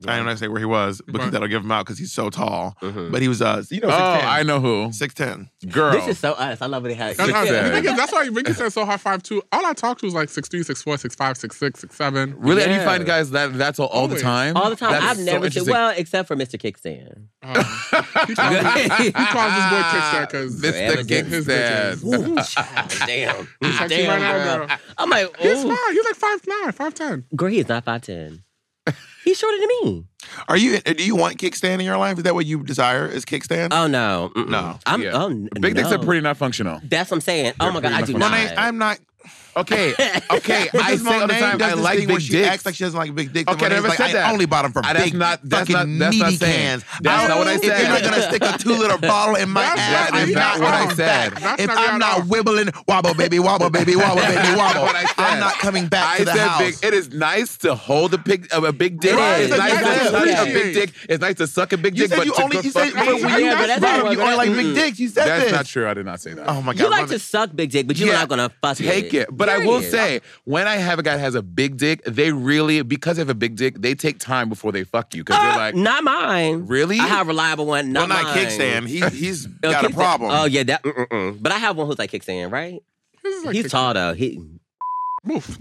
I don't know say where he was because Right. that'll give him out because he's so tall. Mhm. But he was, uh, you know, Oh, six ten. I know who. six ten. Girl. This is so us. I love what it has. That's, Six uh, ten. the thing is, that's why Ricky said so high five too. All I talked to was like six three, six four, six five, six six, six seven. Really? And you Yeah. find guys that that's all, all the Always. time? All the time. That's I've so never seen, interesting. well, except for Mister Kickstand. Uh, he, calls me, he calls this boy Kickstand because Mister Forever his Kickstand. bitches. Ooh, child, damn. He's like, Damn, right now, girl. girl. I'm like, He's ooh. fine. He's like five nine, five ten. Girl, he is not five ten. He's shorter than me. Are you? Do you want kickstand in your life? Is that what you desire? Is kickstand? Oh, no. Mm-mm. No. I'm, Yeah. oh, n- Big dicks no. are pretty not functional. That's what I'm saying. Oh, my God, I do pretty not. much Monet, I'm not. Okay, okay. I Because say all the Monet time, does I this like thing where big she dicks. acts like she doesn't like big dicks. Okay, I Monet's never like, said that. I only bought them for Ah, that's big, not- that's fucking not- that's not meaty saying. cans. That's I not what I If you're not said. gonna stick a two liter bottle in my That's ass, not- I'm that's not not coming what I back. said. That's If not I'm what I not said. wibbling, wobble baby, wobble baby, wobble baby, wobble, What I said. I'm not coming back I to the said house. big. It is nice to hold a big, a big dick. Right, It's it's nice nice to to touch a appreciate. big dick. It's nice to suck a big You dick. said but you to only. You said fuck- for Yeah, years, but that's bottom, not you what- only like mm-mm. big dicks. You said That's this. not true. I did not say that. Oh my god. You like Monet. to suck big dick, but you're Yeah. not going to fuck Take it. But I will Period. say, when I have a guy that has a big dick, they really, because they have a big dick, they take time before they fuck you. Because Uh, they're like, not mine. Really? I have a reliable one. Well, Not not mine. kickstand. He he's Oh, got a kickstand. problem. Oh yeah, that. Mm-mm. But I have one who's like kickstand, right? This is like He's Kickstand. tall though. He. Move.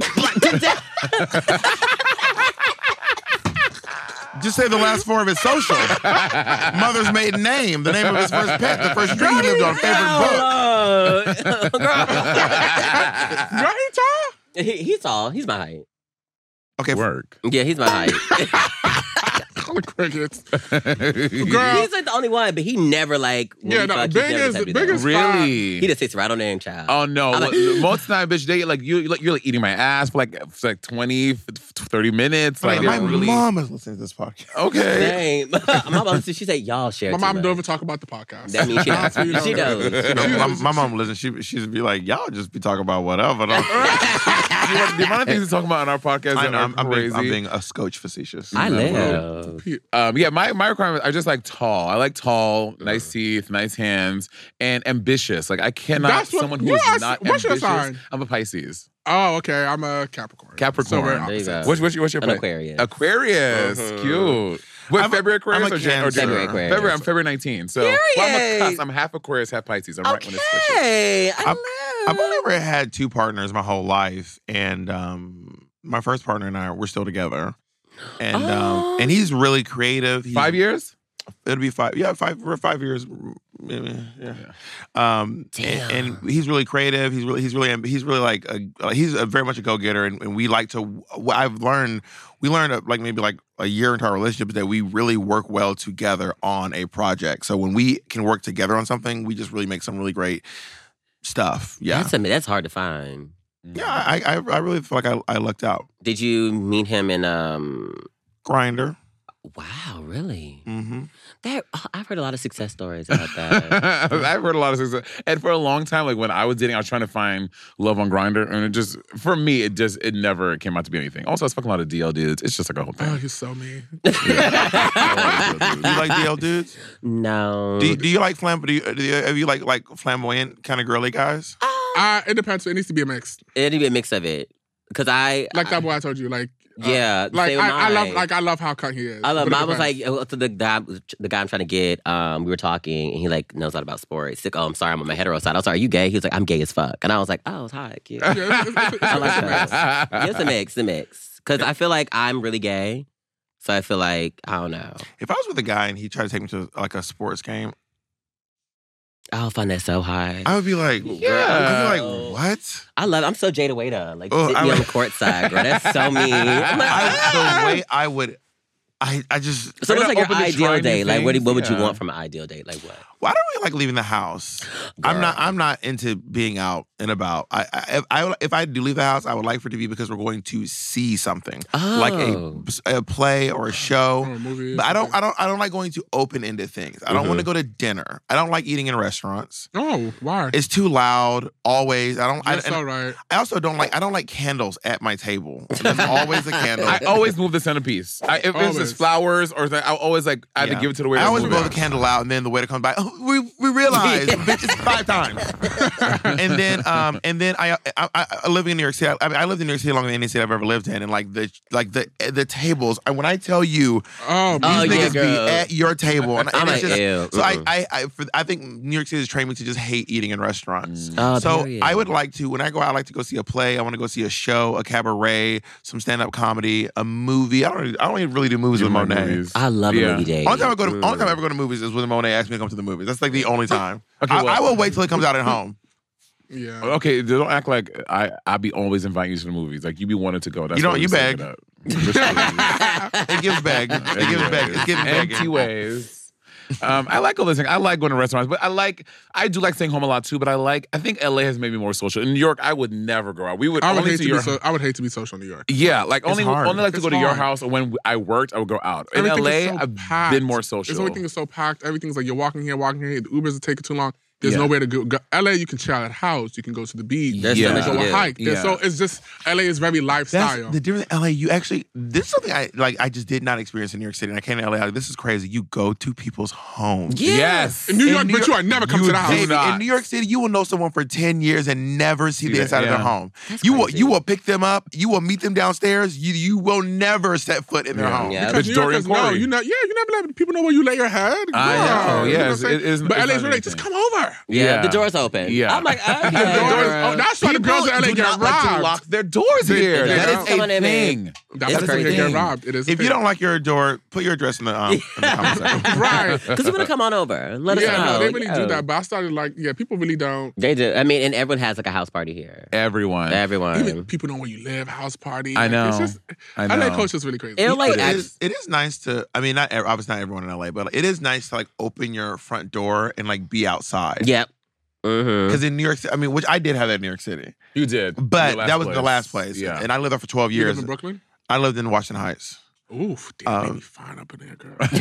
Just say the last four of his social. Mother's maiden name, the name of his first pet, the first street he lived on, favorite book. book. Girl. Girl, he tall? he, he's tall. He's my height. Okay, work. Yeah, he's my height. Call it crickets. Girl. He's like the only one, but he never like. when Yeah, we no, fuck, he's big never is- said me big no. is- Really? He just sits right on there and child. Oh no! I'm like- Well, most of the time, bitch, they like you. You're like, you're like eating my ass for like for like twenty, thirty minutes. Like My they're my really mom is listening to this podcast. okay. Same. My mom, she said, y'all share. My too mom much. don't even talk about the podcast. That means she knows. That's what you She know. knows. You know, my, my mom listens. She she'd be like, "Y'all just be talking about whatever." Though. the amount of things we talk about on our podcast I are know. I'm, I'm, crazy. being, I'm being a scotch facetious. I No, live. Um, yeah, my, my requirements are just like tall. I like tall, nice teeth, nice hands, and ambitious. Like I cannot That's what- someone who you is are- not what's your ambitious. sign? I'm a Pisces. Oh, okay. I'm a Capricorn. Capricorn. So we're There you opposites. go. What's, what's your what's your An pla- Aquarius. Aquarius, Mhm. cute. What I'm a- February Aquarius I'm a or Jan- or Cancer. January? February Aquarius. February. I'm February nineteenth. So well, I'm a Period. cusp. I'm half Aquarius, half Pisces. I'm right when it switches. Okay. I I've- love. I've only ever had two partners my whole life, and um, my first partner and I we're still together, and Oh. um, and he's really creative. He's, Five years. It'll be five. Yeah, five. We're five years. Maybe, yeah. Um, Damn. and, and he's really creative. He's really, he's really, amb- he's really like, a, like he's a, very much a go getter, and, and we like to. what I've learned, we learned uh, like maybe like a year into our relationship that we really work well together on a project. So when we can work together on something, we just really make some really great stuff. Yeah, That's, a, that's hard to find. yeah. I, I, I really feel like I, I lucked out. Did you meet him in um? Grinder. Wow, really? Mm-hmm. That oh, I've heard a lot of success stories about that. I've heard a lot of success, and for a long time, like when I was dating, I was trying to find love on Grindr, and it just for me, it just it never came out to be anything. Also, I was fucking a lot of D L dudes. It's just like a whole Oh, thing. he's so mean. Do you like D L dudes? No. Do you, do you like flam? Do you, do you have you like like flamboyant kind of girly guys? Uh, it depends. It needs to be a mix. It'd be a mix of it. Cause I Like I, that boy I told you. Like uh, Yeah, like same with I, I love mine. like I love how cut he is. I love. But it Mine was like depends. uh, to the guy, the guy I'm trying to get. Um, we were talking, and he like knows a lot about sports. He's like, "Oh, I'm sorry, I'm on my hetero side." I was like, "Are you gay?" He was like, "I'm gay as fuck," and I was like, "Oh, it's hot, cute." Yeah, it's, it's, it's, it's, I like it's a mix. that. Yeah, it's a mix, it's a mix. Because I feel like I'm really gay, so I feel like I don't know. If I was with a guy and he tried to take me to like a sports game, I'll find that so high. I would be like, Yeah. I'd be like, what? I love. I'm so Jada Waiter. Like Oh, sit I me on would- the court side, girl. That's so mean. I'm like, I, ah! the way I would, I, I just, So what's like your open to ideal try new date? Like, what, do- things? what would you Yeah. want from an ideal date? Like what? well, I don't really like leaving the house. I'm not, I'm not into being out and about. I, I, if I, if I do leave the house, I would like for it to be because we're going to see something, like Oh. a, a play or a show. Or a movie. But I don't, I don't, I don't like going to open-ended things. I don't want to go to dinner. I don't like eating in restaurants. Oh, why? It's too loud always. I don't. I, You're so and right. I also don't like. I don't like candles at my table. There's always a candle. I always move the centerpiece. I, if it's Always. just flowers or something, I always like I had Yeah. to give it to the waiter. I to always move blow it. the candle out, and then the waiter comes by. Oh, we we you realize, bitch, it's five times. and then, um, and then I, I, I, I living in New York City. I mean, I lived in New York City longer than any city I've ever lived in, and like the, like the, the tables. And when I tell you, Oh, these Oh, yeah, niggas be girl. at your table, and, I'm and it's like, just. ew. So I, Mm-mm. I, I, for, I think New York City has trained me to just hate eating in restaurants. Oh, so period. I would like to, when I go out, I like to go see a play. I want to go see a show, a cabaret, some stand-up comedy, a movie. I don't, I don't even really do movies You with like Monet. movies. I love a Yeah. movie date. Only time I go to, Mm. only time I ever go to movies is when Monet asks me to come to the movies. That's like the only time. Okay, I, well- I will wait till it comes out at home. yeah. Okay, don't act like I I be always inviting you to the movies. Like you be wanting to go. That's You don't- why we you set beg. it up. Just- It gives beg. It gives beg. It's giving Empty begging. ways. Um, I like all this thing. I like going to restaurants, but I like I do like staying home a lot too. But I like I think L A has made me more social. In New York, I would never go out. We would I would only hate to to your be so, I would hate to be social in New York. yeah, like only hard. only like to It's go to your hard. house, or when I worked, I would go out. In Everything L A, is so I've packed. been more social. It's everything is so packed. Everything's like you're walking here, walking here. The Ubers are taking too long. There's Yeah. nowhere to go. go. L A, you can chill at house. You can go to the beach. There's so you much can to go do. a hike. There's Yeah. So it's just L A is very lifestyle. That's the difference in L A. You actually, this is something I like. I just did not experience in New York City. And I came to L A. Like, this is crazy. You go to people's homes. Yeah. Yes. in New In York, New but you are never come you to the house. do Baby, not. in New York City, you will know someone for ten years and never see the Yeah, inside of yeah. their home. That's You will crazy. you will pick them up. You will meet them downstairs. You you will never set foot in their Yeah. home. Yeah. Because Bitch, New Dorian Yorkers know, Corey. you know, yeah, you never let people know where you lay your head. I Yeah, know, you yes, what I'm saying? it is- But it's L A's not really just anything. come over. Yeah, Yeah. the door's open. Yeah. I'm like, okay. The doors- girl. oh, that's why the girls in L A do get not like to robbed. lock their doors They- here. they That don't. is Come on a in, thing. man. That's It's why a people thing. get robbed. It is. a If you thing. don't like your door, put your address in the um in the comment section. right. Because you want to come on over. Let us Yeah, know. no, they really Yeah. do that. But I started like, yeah, people really don't. They do. I mean, and everyone has like a house party here. Everyone. Everyone. Even people know where you live, house party. I Like, know. It's just, I L A know. culture is really crazy. It'll, like, It act- is, it is nice to. I mean, not ev- obviously not everyone in L A, but it is nice to like open your front door and like be outside. Yep. Mm-hmm. Because in New York, City, I mean, which I did have that in New York City, You did. but Your that was the place. last place. Yeah. And I lived there for twelve You years. live in Brooklyn? I lived in Washington Heights. Oof, damn, Um, baby, fine up in there, girl. The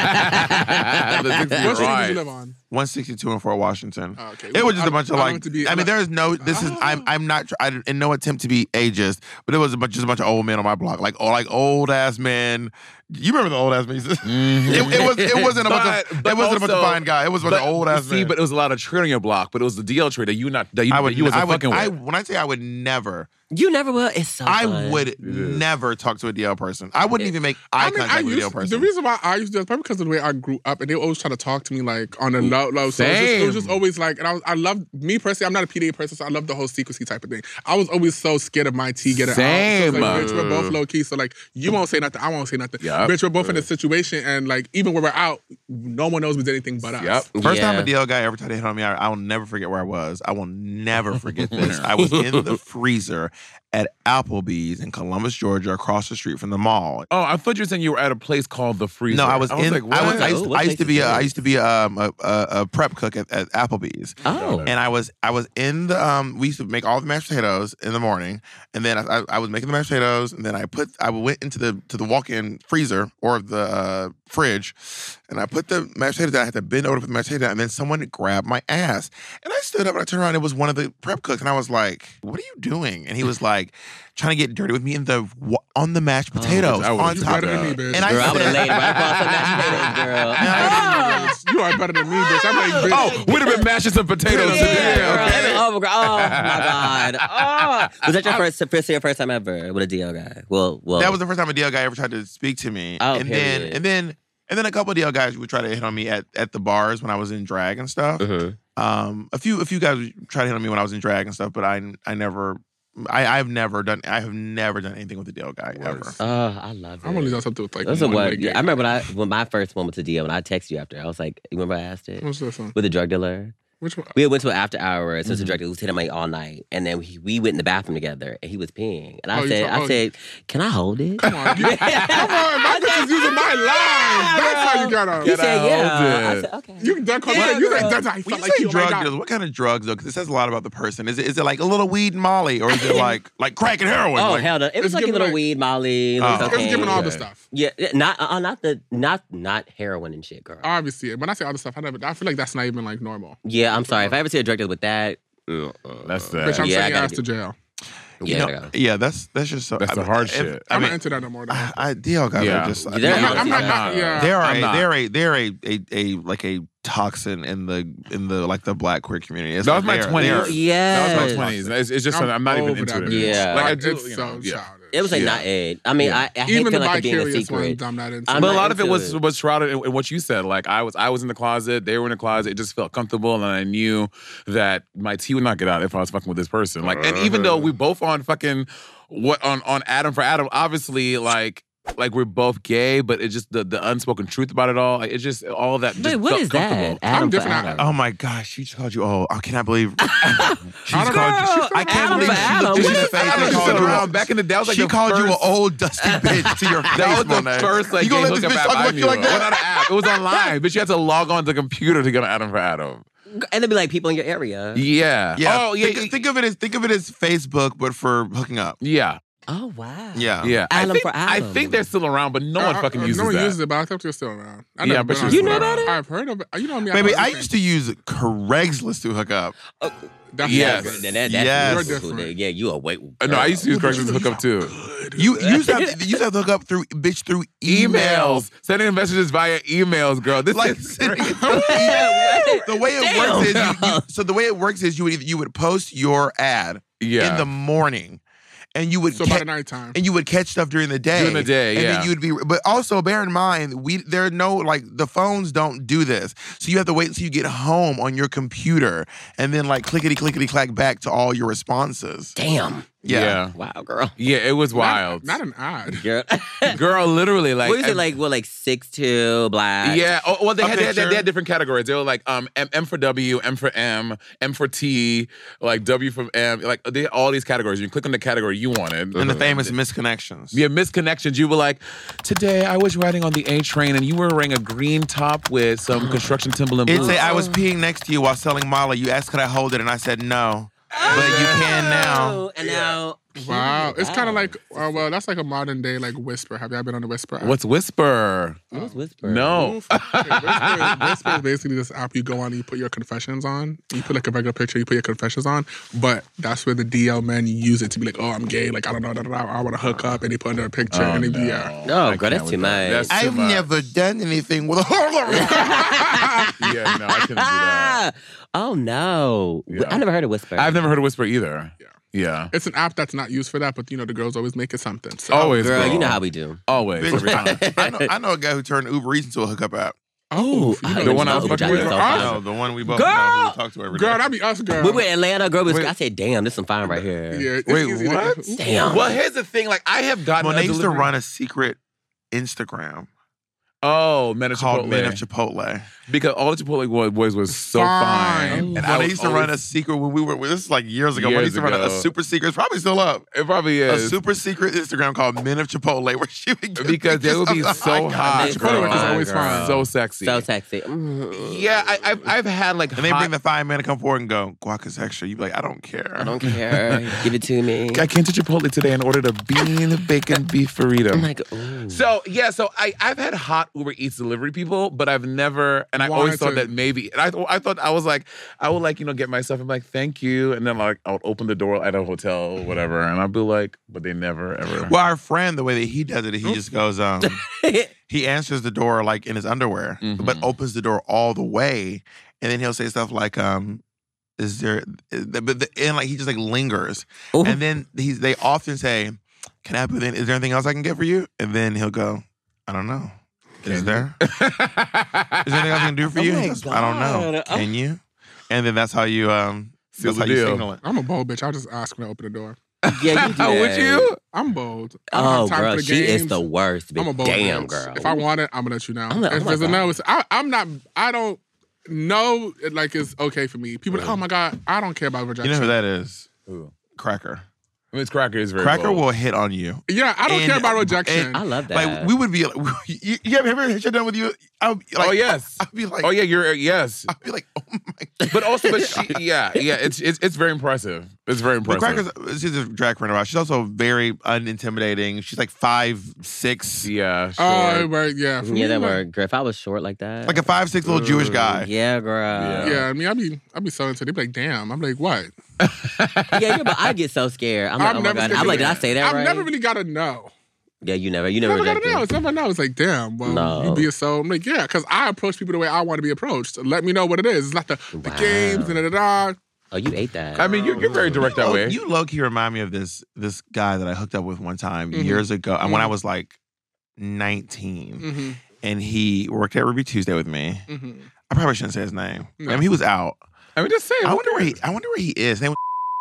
sixty What street right. did you live on? one sixty-two and Fort Washington. Oh, okay. It was just I- a bunch of I like. want to be- I mean, there is no. This is. I'm. I'm not. tr- I, in no attempt to be ageist, but it was a bunch, just a bunch of old men on my block, like oh, like old ass men. You remember the old ass men? it, it was. It wasn't a bunch But- of. but It wasn't a bunch of also- fine guys. It was a bunch But of old ass see, men. but it was a lot of trade on your block. But it was the D L trade that you not that you, I would. you wasn't I would. fucking with. I, when I say I would never, You never will. It's so I fun. would is. never talk to a D L person. I wouldn't even make eye I mean, contact I with a D L used, person. the reason why I used to do it is probably because of the way I grew up, and they always try to talk to me like on a low, low. So it was, just, it was just Same. always like, and I, was, I love me personally. I'm not a P D A person, so I love the whole secrecy type of thing. I was always so scared of my tea getting out. So Same. it's like, bitch, we're both low key, so like you won't say nothing, I won't say nothing. Yup. Bitch, we're both in a situation, and like even when we're out, no one knows we did anything but us. Yep. First time Yeah. a D L guy ever tried to hit on me, I, I will never forget where I was. I will never forget this. I was in the freezer at Applebee's in Columbus, Georgia, across the street from the mall. Oh, I thought you were saying you were at a place called the Freezer. No, I was, in. like, I was. what? I used, Oh, what I used to place be. is A, I this? used to be um, a, a, a prep cook at, at Applebee's. Oh. And I was I was in the um we used to make all the mashed potatoes in the morning, and then I, I, I was making the mashed potatoes, and then I put I went into the to the walk-in freezer or the uh, fridge, and I put the mashed potatoes down. I had to bend over to put the mashed potatoes down, and then someone grabbed my ass, and I stood up and I turned around. It was one of the prep cooks, and I was like, "What are you doing?" And he was like, trying to get dirty with me in the wa- on the mashed potatoes I would've on You top. better than me, bitch. And I Girl, I said, would have laid right across the mashed potatoes, girl. Ah! You are better than me, bitch. I'm like, bitch. Oh, we'd have been mashing some potatoes Yeah, today. girl. Okay. Oh, my God. Oh, my God. Oh. Was that your first, first, your first time ever with a D L guy? Well, well. that was the first time a D L guy ever tried to speak to me. Oh, and then period. and then and then a couple of D L guys would try to hit on me at, at the bars when I was in drag and stuff. Mhm. Um, a few a few guys would try to hit on me when I was in drag and stuff, but I I never I I've never done I have never done anything with a D L guy ever. Worse. Oh, I love it. I'm only done something with like Those are one what. leg Yeah, I gay. remember when I when my first one was to D L, and I texted you after. I was like, you remember I asked it What's this one? with a drug dealer. Which one? We went to an after hours. So Mm-hmm. the drug dealer was hitting me all night, and then we, we went in the bathroom together, and he was peeing, and I Oh, you said, talk- I oh, said, can I hold it? Come on, you, come on, my bitch is using my lines. That's how you got He to. said, hold yeah. I it. said, okay. You done call Yeah, me. You girl. like that's how I When felt you like say you. Oh my drug God. dealers, what kind of drugs though? Because it says a lot about the person. Is it is it like a little weed and Molly, or is it like like crack and heroin? Oh like, hell no! It was It's like a giving, little like- weed, Molly. Oh. little It's cocaine. giving all the Okay. stuff. Yeah, yeah, not uh, not the not not heroin and shit, girl. Obviously, when I say all the stuff, I never. I feel like that's not even like normal. Yeah, I'm sorry. If I ever see a drug dealer with that, uh, uh, That's Bitch, that. I'm Yeah, I sending your gotta ass do- to jail. Yeah, You know, yeah. yeah, that's that's just so. That's I the mean, hard if- shit. I I'm mean, not into that no more. Though. I, I D L guys Yeah. are just. They're I'm not, not- I'm not, I'm not- yeah. They're I'm a, not. they're a they're a, a a like a toxin in the in the like the black queer community. It's That was like my they're- twenties. they're- That Yes. was my twenties. It's, it's just I'm something I'm not even over into that it. bitch. Yeah. Like I Like, do, it's you so know, yeah. childish. It was like Yeah. not it. I mean, Yeah. I, I hate Even the feeling like it being a vicarious secret. ones, I'm not into. I'm But not a lot of it into was it. was shrouded in, in what you said. Like I was I was in the closet, they were in the closet. It just felt comfortable, and I knew that my tea would not get out if I was fucking with this person. Like, and even though we both on fucking what on on Adam for Adam, obviously like. Like we're both gay, but it's just the, the unspoken truth about it all. Like, it's just all that. Wait, just what felt is comfortable. that? Adam I'm for different. Adam. Oh my gosh, she just called you old. I cannot believe. She's Adam- called you. She's I can't Adam believe for she Adam. looked you in What the is face I and was called still you around old. back in the day. I was like She the called you an first- old dusty bitch to your face, That was the Monet. first like You gay gonna let this hookup bitch app talk I about knew. you like Well, that? not an app. It was online, but you had to log on to the computer to get on Adam for Adam. And there'd be like people in your area. Yeah. Yeah. Oh yeah. Think, yeah. think of it as think of it as Facebook, but for hooking up. Yeah. Oh wow. Yeah. Yeah. I Adam think, for I Adam. think they're still around, but no one Uh, fucking uh, uses No one that. uses it, but I think they're still around. I Yeah, never but been she's on You it. know about it? I've heard of it. You know me. Baby, know I everything. used to use Craigslist to hook up. That's Yes. different. Then that, that's Yes. you're You're different. different. Yeah, you are way. Uh, no, I used to use But Craigslist you to hook up too. You you used to have to, you used to have to hook up through bitch through emails. Emails, sending messages via emails, girl. This Like is sending- crazy. the way it Damn. works is you, you, so the way it works is you would you would post your ad Yeah. in the morning, and you would So ca- by the nighttime. and you would catch stuff during the day. During the day, and yeah. then you'd be. But also bear in mind, we there are no like the phones don't do this, so you have to wait until you get home on your computer, and then like clickety clickety clack back to all your responses. Damn. Yeah. Yeah. Wow, girl. Yeah, it was Not- wild. Not, an ad. Girl. Girl, literally, like. what is it and- like? What like six two black? Yeah. Oh, well, they A had, they had they picture. had different categories. They were like um M, M for W, M for M, M for T, like W for M. Like they had all these categories. You click on the category you wanted. And the famous misconnections. Yeah, misconnections. You were like, today I was riding on the A train and you were wearing a green top with some construction Timberland It'd boots. say I was peeing next to you while selling Molly. You asked could I hold it, and I said no. But you can now. Oh, and now. Wow. It's kind Wow. of like, uh, well, that's like a modern day like Whisper. Have you ever been on the Whisper app? What's Whisper? What's Whisper? No. Whisper, is, Whisper is basically this app you go on and you put your confessions on. You put like a regular picture, you put your confessions on, but that's where the D L men use it to be like, oh, I'm gay, like I don't know, da, da, da, I want to hook up, and they put under a picture, and they be yeah. No, I girl, that's can't too with that. much. That's too I've much. never done anything with a Yeah, no, I couldn't do that. Oh no. Yeah. I never heard of Whisper. I've never heard of Whisper either. Yeah. Yeah. It's an app that's not used for that, but you know the girls always make it something. So, Always, Girl, girl. you know how we do. Always, every time. I know, I know a guy who turned Uber Eats into a hookup app. Oh, I you know, The one I was Uber fucking Eats with? so Us? fine. No, the one we both Girl! know who we talk to every day. girl, that'd be us, girl. We were in Atlanta, girl. Was, Wait. I said, damn, this some fine right here. Yeah, it's Wait, easy to- what? Ooh. Damn. Well, here's the thing. Like, I have gotten. When a they used to delivery- run a secret Instagram Oh, Men of called Chipotle. Men of Chipotle. Because all the Chipotle boys was so Fine. fine. Oh. And When I they was used to run a always- secret when we were, this is like years ago, when they Years used to run a, a ago. super secret, it's probably still up. It probably A is. super secret Instagram called Men of Chipotle where she would get Because they pictures would be of the so icon. hot, Chipotle girl. work is always fine. So sexy. So sexy. Mm. Yeah, I, I've, I've had like And they hot- bring the five men to come forward and go, guac is extra. You be like, I don't care. I don't care. Give it to me. I came to Chipotle today and ordered a bean bacon beef burrito. I'm like, ooh. So yeah, so I I've had hot Uber Eats delivery people, but I've never, and I Wanted always thought to- that maybe, and I th- I thought I was like, I would like you know get myself and be like thank you, and then like I would open the door at a hotel or whatever, and I'd be like, but they never ever. Well, our friend, the way that he does it, he just goes, um, he answers the door like in his underwear, Mhm. but opens the door all the way, and then he'll say stuff like, um, "Is there?" But the, and like he just like lingers, Ooh. and then he's they often say, "Can I put in? Is there anything else I can get for you?" And then he'll go, "I don't know. Is there? Is there anything else I can do for Oh you?" my He goes, "I don't know. God. Can you?" And then that's how you um Seal that's the how you deal. signal it. I'm a bold bitch. I'll just ask when I open the door. Yeah, you do. Would you? I'm bold. I don't Oh, have time girl, for the she is games. the worst. I'm a Bitch. bold Damn, bitch. girl. If I want it, I'm gonna let you know. I'm like, if oh my there's a God. no, it's, I, I'm not. I don't know. It, like it's okay for me. People, oh my god, I don't care about You rejection. know who that is? Ooh. Cracker. Miss Cracker is very Cracker bold. will hit on you. Yeah, I don't And- care about rejection. I love that. Like we would be, you, you ever, have you ever done with you? I would be like, oh yes. I'd be like, oh yeah, you're yes. I'd be like, oh my. But also, but she, yeah, yeah, it's it's it's very impressive. It's very But impressive. Cracker's she's a drag queen about. She's also very unintimidating. She's like five six, Yeah, sure. Oh, right, yeah. For me, Yeah, that like, word. Girl, if I was short like that. like a five six little Jewish guy. Yeah, girl. Yeah, I mean, I'd be, I'd be so into it. They'd be like, damn. I'm like, what? Yeah, yeah, but I get so scared. I'm like, I'm oh my never God. scared I'm to like, do did I that. say that I've right? never really got to know. Yeah, you never, you never Never got to rejected. know. It's never know. It's like, damn, well, No. you be so. I'm like, yeah, because I approach people the way I want to be approached. Let me know what it is. It's not the, the Wow. games and da da da. Oh, you ate that. I mean, you're, you're very direct that Oh, way. you low key remind me of this this guy that I hooked up with one time Mhm. years ago when I Mhm. was like nineteen, Mm-hmm, and he worked at Ruby Tuesday with me. mm-hmm. I probably shouldn't say his name. No. I mean, he was out. I mean, just say. I it. wonder where he. I wonder where he is. Name-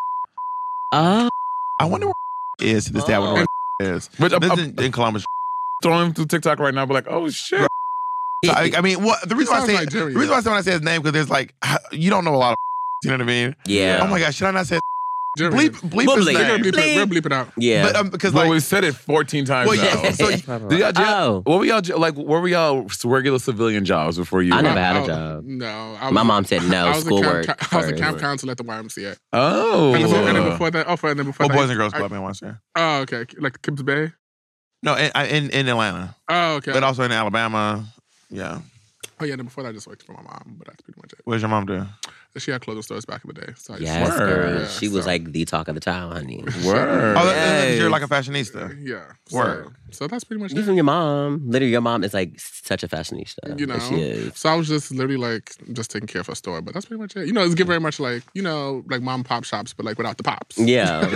Oh, I wonder where he is to this day. I wonder where he is. But I'm, This I'm is in, in Columbus. throwing him through TikTok right now. Be like, oh shit. So, I, I mean, what the reason why I sounds say Nigerian. the reason why I say when I say his name because there's like you don't know a lot of. You know what I mean? yeah. Oh my gosh, should I not say Jerry. bleep bleep We'll his bleep. We're gonna name? bleep it. We're bleep it out. Yeah. But um, because Well, like we said it fourteen times Well, now. yeah. So Did y'all, did y'all, oh, what were y'all like? What were y'all regular civilian jobs before you? I never had a I- job. No. I My was- mom said no, I was schoolwork A camp, I was a first. camp counselor at the Y M C A. Oh, And, then, and then yeah. before that, oh, for, and then before oh, that, Boys and Girls I- Club in once there. Oh, okay. Like Kibbs Bay. No, in, in in Atlanta, Oh, okay. but also in Alabama. Yeah. oh, yeah. Then before that, I just worked for my mom, but that's pretty much it. What does your mom do? She had clothing stores back in the day. So I just- Yes, Word. girl. Yeah, She was so- like the talk of the town, honey. Word. Oh, that, that- Yes. you're like a fashionista. Yeah. Word. So, so that's pretty much You it. from your mom. Literally, your mom is like such a fashionista. You Like, know? she is. So I was just literally like just taking care of her store, but that's pretty much it. You know, it's get very much like you know like mom and pop shops, but like without the pops. Yeah.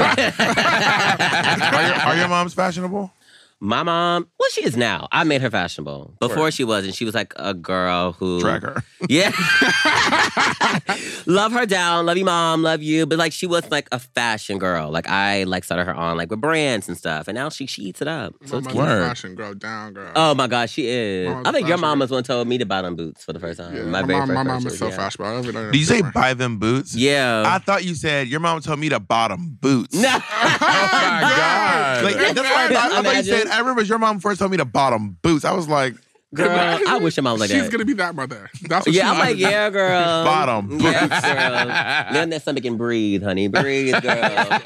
Are your, are your moms fashionable? My mom, well, she is now. I made her fashionable. Before she wasn't. She was like a girl who. Drag her. Yeah. Love her down. Love you, mom. Love you. But like, she was like a fashion girl. Like, I like started her on like with brands and stuff. And now she she eats it up. So My it's mother's cute. Word. fashion girl, down girl. Oh my gosh, she is. Mom's I think your fashion mom girl. was one told me to buy them boots for the first time. yeah, my, my, very mom, first my mom purchase, is so yeah. fashionable. I don't know Did you say different. buy them boots? Yeah. I thought you said your mom told me to bottom boots. no. Oh my god. Like, that's why I thought, I thought you Imagine. said. I remember your mom first told me to bottom boots. I was like, Girl, I wish your mom was like She's that. gonna be that mother. That's what Yeah, she I'm like, loves. yeah, girl. Bottom. Yes, girl. Lay on that stomach and breathe, honey. Breathe, girl.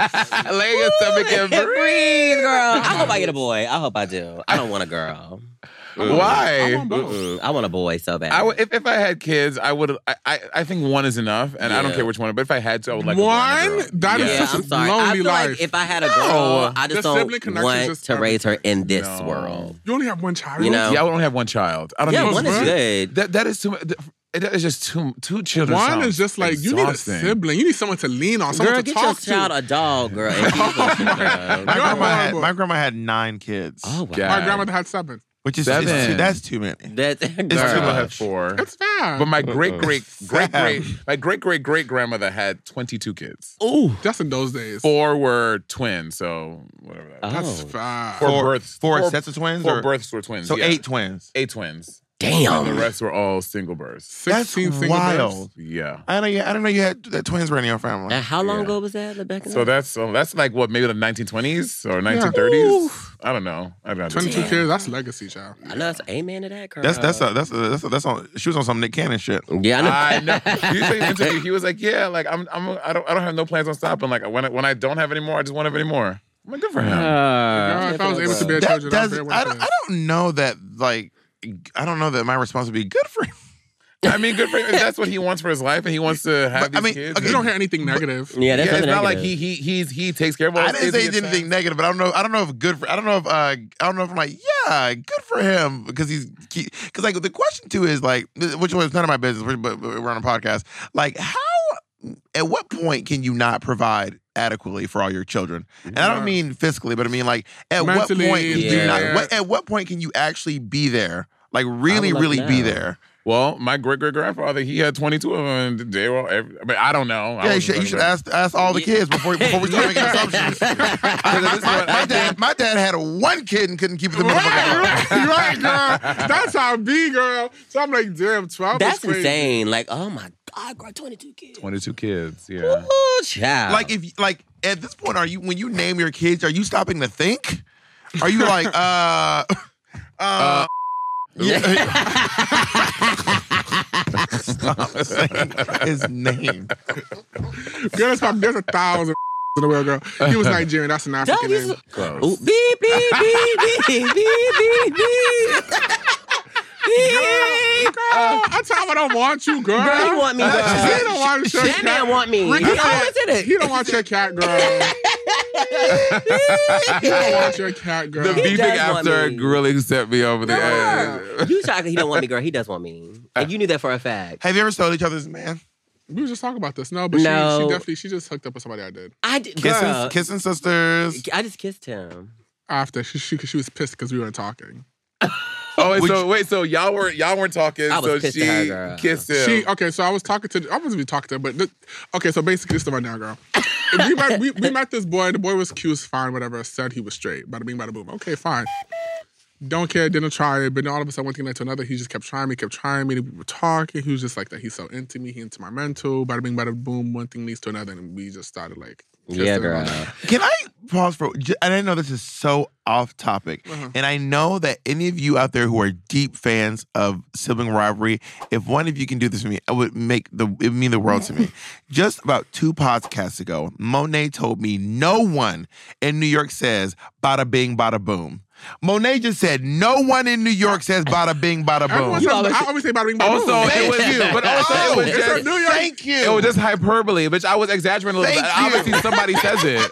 Lay your stomach and breathe. breathe, girl. I hope I get a boy. I hope I do. I don't want a girl. I Why? want both. Mm-mm. I want a boy so bad. I would, if, if I had kids, I would. I, I I think one is enough, and I don't Yeah. care which one. But if I had to, I would like a boy and a One? girl. That is yeah. yeah, such I'm a sorry. I lonely feel life. like if I had a girl, No. I just The don't sibling connection want is to raise her in this No. world. You only have one child. You know? Yeah, I would only have one child. I don't Yeah, need one is Right? good. That that is too. That is just two two children. One sounds is just like you need a exhausting. sibling. You need someone to lean on, someone Girl, to get your talk child to. a dog, girl. and keep it, girl. my You're grandma had horrible. my grandma had nine kids, Oh, wow. Yeah. My grandmother had seven. which is Seven. it's too, that's too many. That, My girl. grandma had much. four. It's fine. But my great great great Sad. great my great great great grandmother had twenty two kids. Ooh. just in those days. Four were twins, so whatever. That is. That's Oh. fine. Four Four births. four Four- sets of twins, Four or births were twins. so yeah. eight twins. Eight twins. And the Damn. rest were all single births. That's sixteen single wild. births. Yeah. I know you. I didn't know you had that twins were in your family. And how long Yeah. ago was that? Like, back in So the- that's so that's like what maybe the nineteen twenties or nineteen thirties. I don't know. I don't know. twenty-two kids. That's legacy, child. I know that's amen to that, girl. That's that's a, that's a, that's a, that's on. She was on some Nick Cannon shit. Yeah, I know. I know. He said in an interview, he was like, "Yeah, like I'm, I'm, I don't, I don't have no plans on stopping. Like when, I, when I don't have any more, I just want to have any more. I'm like, good for him. Uh, Girl, if I was able to bear That children, I'd does. bear one I don't. kid. I don't know that. Like, I don't know that my response would be good for him. I mean, good for him. If that's what he wants for his life, and he wants to have But, I these mean, kids. okay, You don't hear anything negative. yeah, that's yeah, it's nothing not like negative. he, he, he's, he takes care of. all I his didn't kids, say he he did gets anything time. negative, but I don't know. I don't know if good for. I don't know if. Uh, I don't know if I'm like, yeah, good for him because he's because like the question too is like, which was none of my business, but we're on a podcast. Like, how? At what point can you not provide adequately for all your children? And I don't Yeah. mean fiscally, but I mean like, at Mentally, what point can you yeah. not? What, at what point can you actually be there? Like, really, love really to be know. there. Well, my great great grandfather, he had twenty-two of them, and they were all. Every, I mean, I don't know. I Yeah, you wasn't should, you talking should about- ask ask all the Yeah. kids before before we start making assumptions. Because at this my, point, my I dad, my dad had a one kid and couldn't keep the motherfucker. Right, right, right, girl. That's how I be, girl. So I'm like, damn, twelve. That's is crazy. insane. Like, oh my God, girl, twenty-two kids. twenty-two kids. Yeah. Ooh, child. Like if like at this point, are you when you name your kids, are you stopping to think? Are you like uh uh, Stop saying his name. Girl, that's probably, there's a thousand in the world, girl. He was Nigerian. That's an African Don't name. use- Ooh, beep, beep, beep, beep, beep, beep, beep. Girl, I tell him I don't want you, girl. Girl, he want me, girl. He don't want your That cat. man want me. Ricky He said- always did it. He don't want your cat, girl. He don't want your cat, girl. The He beefing does want after me. grilling set me over the edge. You talking? He don't want me, girl. He does want me, and you knew that for a fact. Have you ever sold each other's man? We were just talking about this. No, but No. She, she definitely, she just hooked up with somebody I did. I did, Kissing, girl. kissing sisters. I just kissed him. After, she, she, she was pissed because we weren't talking. Oh, wait, Would so you- wait, so y'all weren't y'all weren't talking, I was so pissed she at her, girl. kissed him. She okay, so I was talking to I wasn't even talking to her, but th- okay, so basically this the rundown, girl. we, met, we, we met this boy. The boy was cute, was fine, whatever. Said he was straight. Bada bing, bada boom. Okay, fine. Don't care, didn't try it. But then all of a sudden, one thing led to another. He just kept trying me, kept trying me. We were talking. He was just like that. He's so into me. He into my mental. Bada bing, bada boom. One thing leads to another, and we just started like. Yeah, kissing girl. and all that. Can I pause for? j- And I know this is so off topic, Uh-huh. and I know that any of you out there who are deep fans of sibling rivalry, if one of you can do this for me, it would make the it would mean the world to me. Just about two podcasts ago, Monet told me no one in New York says "bada bing, bada boom." Monet just said no one in New York says "bada bing, bada Everyone boom." says, always- I always say bada bing, bada Also, boom. it Thank was you. but also it was It's just a New York- Thank you. it was just hyperbole, bitch. I was exaggerating a little Thank bit. you. Obviously, somebody says it.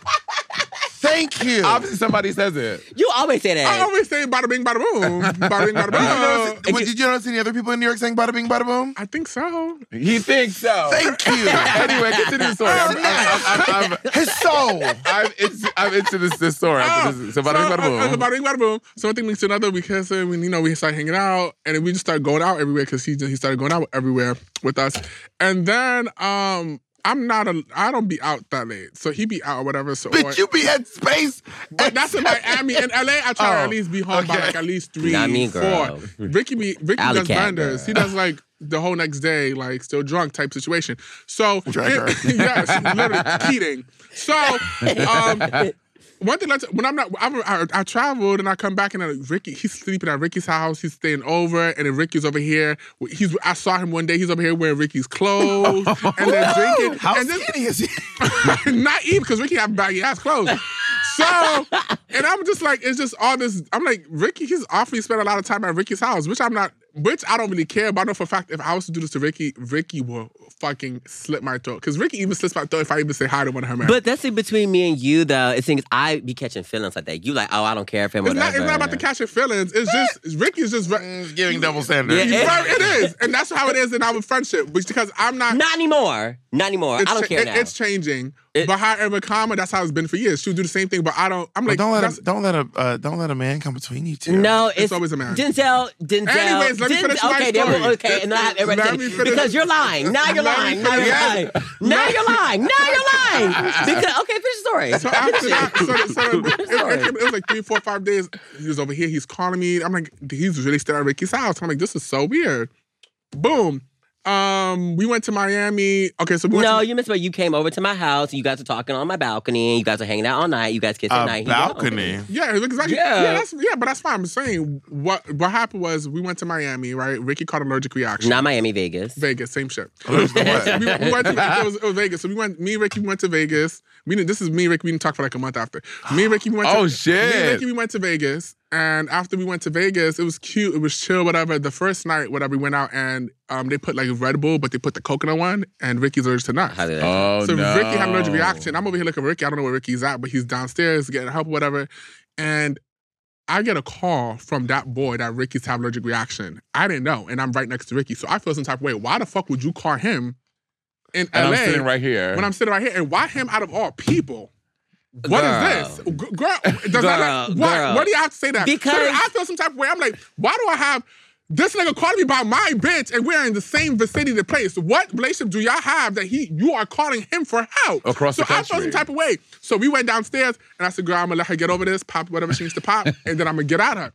Thank you. Obviously, somebody says it. You always say that. I always say bada bing, bada boom. Bada bing, bada Did you notice, boom. wait, did you notice any other people in New York saying "bada bing, bada boom"? I think so. He thinks so. Thank you. Anyway, continue the story. I'm, I'm, I'm, I'm, His soul. I'm, into, I'm into this, this story. I'm into this. So, bada bing, bada uh, uh, boom. bada bing, bada boom. So one thing leads to another. We kiss him, and you know we start hanging out, and then we just started going out everywhere because he he started going out everywhere with us. And then um, I'm not a I don't be out that late, so he be out or whatever. So Bitch, you be at space. but that's in Miami. In L A, I try to Oh, at least be home by okay. like at least three, Not me, four. girl. Ricky be Ricky Alley does cat, benders. girl. He does like the whole next day, like still drunk type situation. So Dragger. it- yes, literally Keating. So um, one thing that's when I'm not, I, I, I traveled and I come back and uh, Ricky, he's sleeping at Ricky's house. He's staying over, and then Ricky's over here. He's I saw him one day. He's over here wearing Ricky's clothes and then drinking. How and this- skinny is he? not even because Ricky have baggy ass clothes. So, and I'm just like, it's just all this. I'm like, Ricky, he's awfully spent a lot of time at Ricky's house, which I'm not, which I don't really care about. I know for a fact, if I was to do this to Ricky, Ricky will fucking slit my throat. Because Ricky even slits my throat if I even say hi to one of her men. But that's it between me and you, though. It seems I be catching feelings like that. You like, oh, I don't care if him it's not, whatever. it's not about the catching feelings. It's just, Ricky's just, very, It's giving double standards. Yeah, it- Right, it is. And that's how it is in our friendship. Which because I'm not, Not anymore. Not anymore. it's I don't cha- care it- now. It's changing. It- but however, karma, that's how it's been for years. She'll do the same thing, but I don't, I'm But like, don't let that's- a, don't let a uh, don't let a man come between you two. No, it's, always a man. Denzel, Denzel. Anyways, let me Denzel, finish my okay, then story. we'll- okay, and then I have everybody Let me say- finish- because you're lying. Now you're Let me lying. Now you're finish- lying. Now you're lying. Now you're lying. Because okay, finish the story. So after that, so, so it, it, Sorry. it, it was like three, four, five days. He was over here. He's calling me. I'm like, he's really still at Ricky's house. I'm like, this is so weird. Boom. Um, we went to Miami. Okay, so we went No, to, you missed. But you came over to my house. And you guys were talking on my balcony. You guys were hanging out all night. You guys kissed at A night. balcony. yeah, exactly. Yeah. Yeah, that's, yeah, but that's fine. I'm saying what what happened was we went to Miami, right? Ricky caught an allergic reaction. Not Miami, Vegas. Vegas, same shit. Allergic to what? we, we went to it was, it was Vegas. So we went. Me and Ricky went to Vegas. We didn't, this is me and Ricky. We didn't talk for like a month after. Me and Ricky we went. To, Oh, Me shit. and Ricky we went to Vegas, and after we went to Vegas, it was cute. It was chill. Whatever. The first night, whatever, we went out and um, they put like Red Bull, but they put the coconut one, and Ricky's allergic to nuts. How did that? Oh, So no. Ricky had an allergic reaction. I'm over here looking at Ricky. I don't know where Ricky's at, but he's downstairs getting help or whatever. And I get a call from that boy that Ricky's having allergic reaction. I didn't know, and I'm right next to Ricky, so I feel some type of way. Why the fuck would you call him in And L A I'm sitting right here. when I'm sitting right here, and why him out of all people? What Girl. is this, G- girl? Does Girl, that what? girl. What do you have to say that? Because- So then I feel some type of way. I'm like, why do I have this nigga calling me about my bitch and we're in the same vicinity of place? What relationship do y'all have that he you are calling him for help? Across so the I felt some country. type of way. So we went downstairs and I said, girl, I'm gonna let her get over this, pop whatever she needs to pop, and then I'm gonna get at her.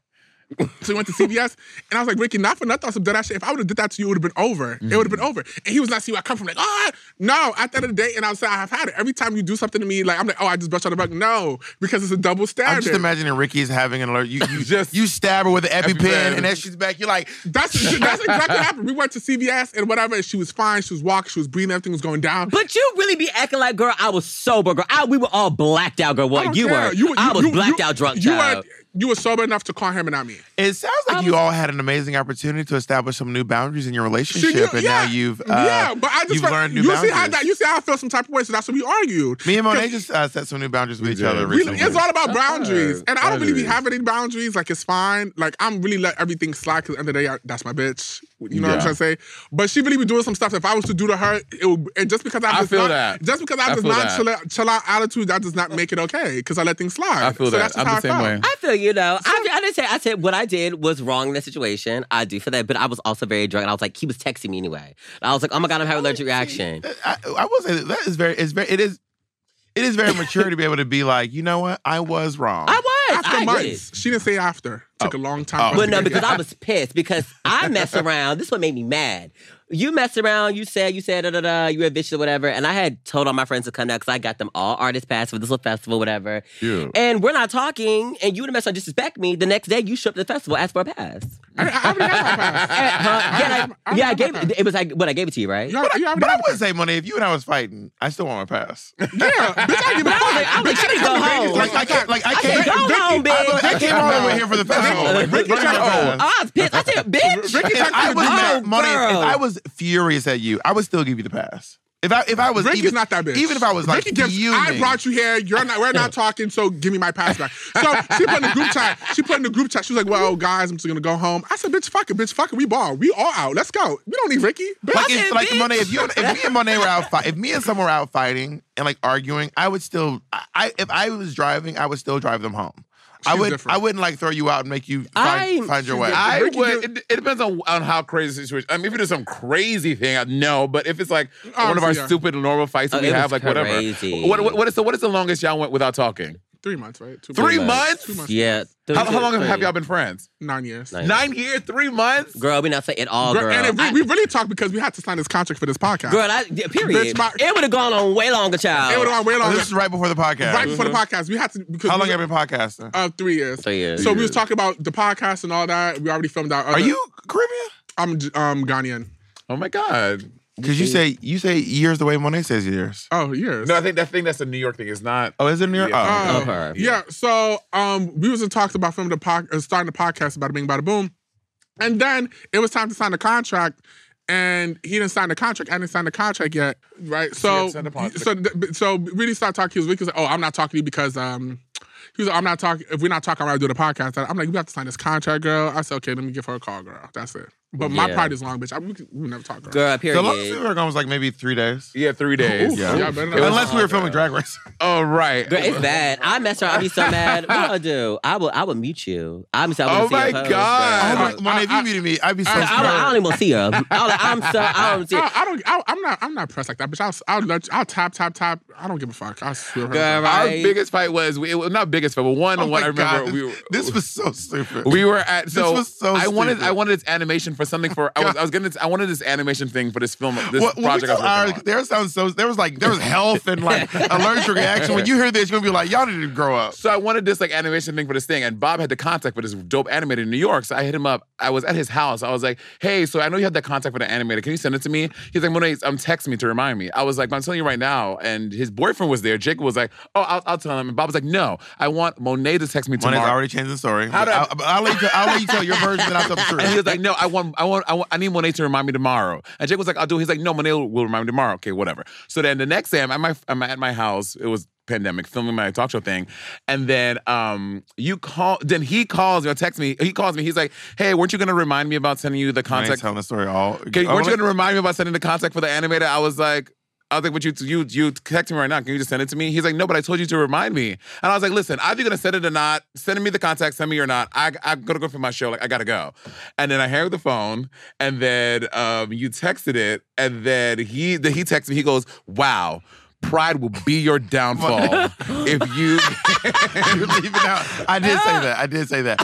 So we went to C V S, and I was like, Ricky, not for nothing, some dead ass shit. If I would have did that to you, it would have been over. Mm-hmm. It would have been over. And he was not seeing where I come from. Like, oh, no. At the end of the day, and I was saying, I have had it. Every time you do something to me, like, I'm like, oh, I just brushed on the back. No, because it's a double standard. I'm just imagining Ricky's having an alert. You, you just you stab her with an EpiPen, EpiPen, and as she's back, you're like, that's that's exactly what happened. We went to C V S and whatever, and she was fine. She was walking. She was breathing. Everything was going down. But you really be acting like, girl, I was sober, girl. I, we were all blacked out, girl. What you care. were? You, you, I was you, blacked you, out drunk, you child. Were, you were sober enough to call him and not me. It sounds like you all had an amazing opportunity to establish some new boundaries in your relationship, knew, and yeah, now you've uh, yeah, but I just you've felt, learned new you boundaries. See how that, you see how I feel some type of way, so that's what we argued. Me and Monet just uh, set some new boundaries with each other We, recently. it's all about boundaries, and I don't really be Boundaries. having any boundaries. Like it's fine. Like I'm really let everything slide because at the end of the day, I, that's my bitch. You know Yeah. what I'm trying to say? But she really be doing some stuff. If I was to do to her, it would. And just because I, I this feel non, that. Just because I have I this feel that. nonchalant attitude, that does not make it okay. Because I let things slide. I feel so that. That's just I'm how the I same felt. way. I feel you know. I, I didn't say. I said what I did was wrong in that situation. I do for that, but I was also very drunk, and I was like, he was texting me anyway. And I was like, oh my god, I'm having an allergic reaction. I, I will say that, that is very. It's very. It is. It is very mature to be able to be like, you know what, I was wrong. I was. After I months, did. she didn't say after. Took a long time. Oh. for us Well, to no, get because here. I was pissed because I messed around. This is what made me mad. You messed around, you said, you said, da, da, da, you were a bitch or whatever. And I had told all my friends to come down because I got them all artist pass for this little festival, whatever. Yeah. And we're not talking, and you would have messed around, disrespect me. The next day, you showed up to the festival, asked for a pass. I, I already had my pass. Huh? Yeah, I- I, I- yeah, I- I gave it. It was like, what I gave it to you, right? You already- you already But I had would say, Monet, if you and I was fighting, I still want my pass. Yeah, bitch, I give a I was fuck. like, I was like, Bitch, you need to go come home. Vegas. Like, I can't. Like I I can't. said, go home, bitch. I, I came all the way here for the festival. Like, Ricky Ricky, tried to- oh, I was pissed. I said, bitch. Ricky If I was Oh, mad, Monet, if girl. I was furious at you, I would still give you the pass. If I if I was Ricky's even, not that bitch. even if I was like Ricky gives, fuming, I brought you here. You're not. We're not talking. So give me my pass back. So she put in the group chat. She put in the group chat. She was like, "Well, guys, I'm just gonna go home." I said, "Bitch, fuck it, bitch, fuck it. We ball. We all out. Let's go. We don't need Ricky." Bitch. like, I if, said, like bitch. Monet, if you if me and Monet were out fight, if me and someone were out fighting and like arguing, I would still. I, I if I was driving, I would still drive them home. I She's would. different. I wouldn't like throw you out and make you I'm- find, find your she's way. different. I Ricky would. did- It, it depends on on how crazy the situation. I mean, if it is some crazy thing, I no. But if it's like Oh, one of our yeah. stupid normal fights that Oh, we it have, was like whatever. crazy. What, what what is the what is the longest y'all went without talking? Three months, right? Two Three months. months? Two months. Yeah. How, how long have, Three. have y'all been friends? Nine years. Nine. Nine years, three months. Girl, we not saying it all, Girl, girl. and if I- we, we really talked because we had to sign this contract for this podcast. Girl, I, yeah, period. Bitch, my- it would have gone on way longer, child. it would have gone way Oh, longer. this is right before the podcast. Right before the podcast, we had to because How we, long have you been podcasting? Uh, three years. Three years. So we Three was years. talking about the podcast and all that. We already filmed out. Are you Caribbean? I'm um Ghanaian. Oh my god. Because you say you say years the way Monet says years. Oh, years. No, I think that thing that's a New York thing. It's not. Oh, is it New York? Yeah. Oh, Uh, Of her. Yeah. So um, we was in talks about filming the pod, uh, starting the podcast about Bing Bada Boom, and then it was time to sign the contract, and he didn't sign the contract. I didn't sign the contract yet, right? So So you had to sign the so th- so really started talking. He was, Ricky was like, "Oh, I'm not talking to you because um." He was like, I'm not talking. If we're not talking, I'm going to do the podcast. I'm like, we have to sign this contract, girl. I said, okay, let me give her a call, girl. That's it. But my Yeah. pride is long, bitch. I, we, can- we never talk, girl. Girl, period. the longest we were gone was like maybe three days. Yeah, three days. Ooh, Yeah. yeah, better not- It was- Unless we were filming Drag Race. Oh right. Girl, it's bad. I mess around. I'd be so mad. What I do? I would. I would mute you. I'm so. Oh my Oh God. my, I- Monet, if I- you muted me, I'd be so I- I, don't, I scared. don't even want to see her. I, I'm so. I don't see. I, I don't. I, I'm not. I'm not pressed like that, bitch. I'll. I'll, let you, I'll tap, tap, tap. I don't give a fuck. I swear. Girl, Our right? biggest fight was we, it was not biggest fight, but one Oh one my I remember God, we were, this was so stupid. we were at so, was so I wanted stupid. I wanted this animation for something for I was I was gonna I wanted this animation thing for this film this Well, when we project I was tell ours, working on. there sounds so there was like there was health and like allergic reaction. When you hear this, you're gonna be like, y'all need to grow up. So I wanted this like animation thing for this thing, and Bob had the contact for this dope animator in New York. So I hit him up. I was at his house. I was like, "Hey, so I know you had that contact for the animator. Can you send it to me?" He's like, "Monet, um, text me to remind me." I was like, "I'm telling you right now." And his boyfriend was there. Jacob was like, "Oh, I'll, I'll tell him." And Bob was like, "No, I want Monet to text me Monet's tomorrow." already changed the story. How But do I- I'll, but I'll, let you, I'll let you tell your version, and I'll tell the truth. And he was like, "No, I want, I want, I want, I need Monet to remind me tomorrow." And Jake was like, "I'll do." it. He's like, "No, Monet will, will remind me tomorrow." Okay, whatever. So then the next day, I'm at my, I'm at my house. It was pandemic, filming my talk show thing, and then um, you call. Then he calls me or texts me. He calls me. He's like, "Hey, weren't you gonna remind me about sending you the I ain't contact? telling the story all. Okay, Oh, weren't you wait. gonna remind me about sending the contact for the animator?" I was like. I was like, but you, you, you text me right now. Can you just send it to me? He's like, no, but I told you to remind me. And I was like, listen, either you're gonna send it or not. Send me the contact, send me or not. I, I'm gonna go for my show. Like, I gotta go. And then I hang up the phone, and then um, you texted it, and then he, then he texted me. He goes, wow. Pride will be your downfall if you. You're leaving out. I did say that. I did say that.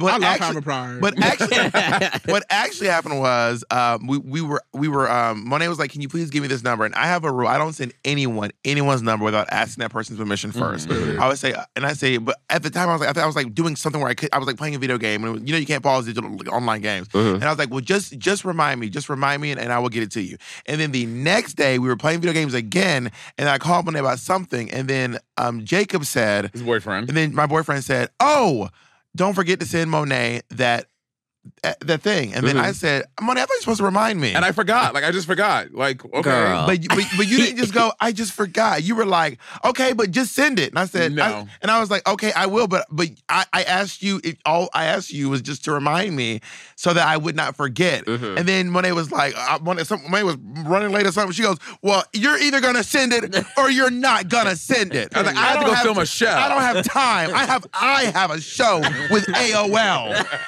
I love actually, having pride. But actually, what actually happened was um, we we were we were um, Monet was like, "Can you please give me this number?" And I have a rule: I don't send anyone anyone's number without asking that person's permission first. Mm-hmm. I would say, and I say, but at the time I was like, I, thought I was like doing something where I could, I was like playing a video game, and it was, you know, you can't pause digital like, online games. Mm-hmm. And I was like, well, just just remind me, just remind me, and, and I will get it to you. And then the next day we were playing video games again, and I called Monet about something, and then um, Jacob said, His boyfriend. and then my boyfriend said, "Oh, don't forget to send Monet that that, that thing." And then Mm-hmm. I said, "Monet, I thought you were supposed to remind me." And I forgot. Like, I just forgot. Like, okay. Girl. but, but but you didn't just go, "I just forgot." You were like, "Okay, but just send it." And I said, No. I- and I was like, "Okay, I will." But but I, I asked you, if all I asked you was just to remind me so that I would not forget. Mm-hmm. And then Monet was like, uh, Monet, some, Monet was running late or something. She goes, "Well, you're either gonna send it or you're not gonna send it." I was like, I have to don't go film a show. I don't have time. I have I have a show with A O L.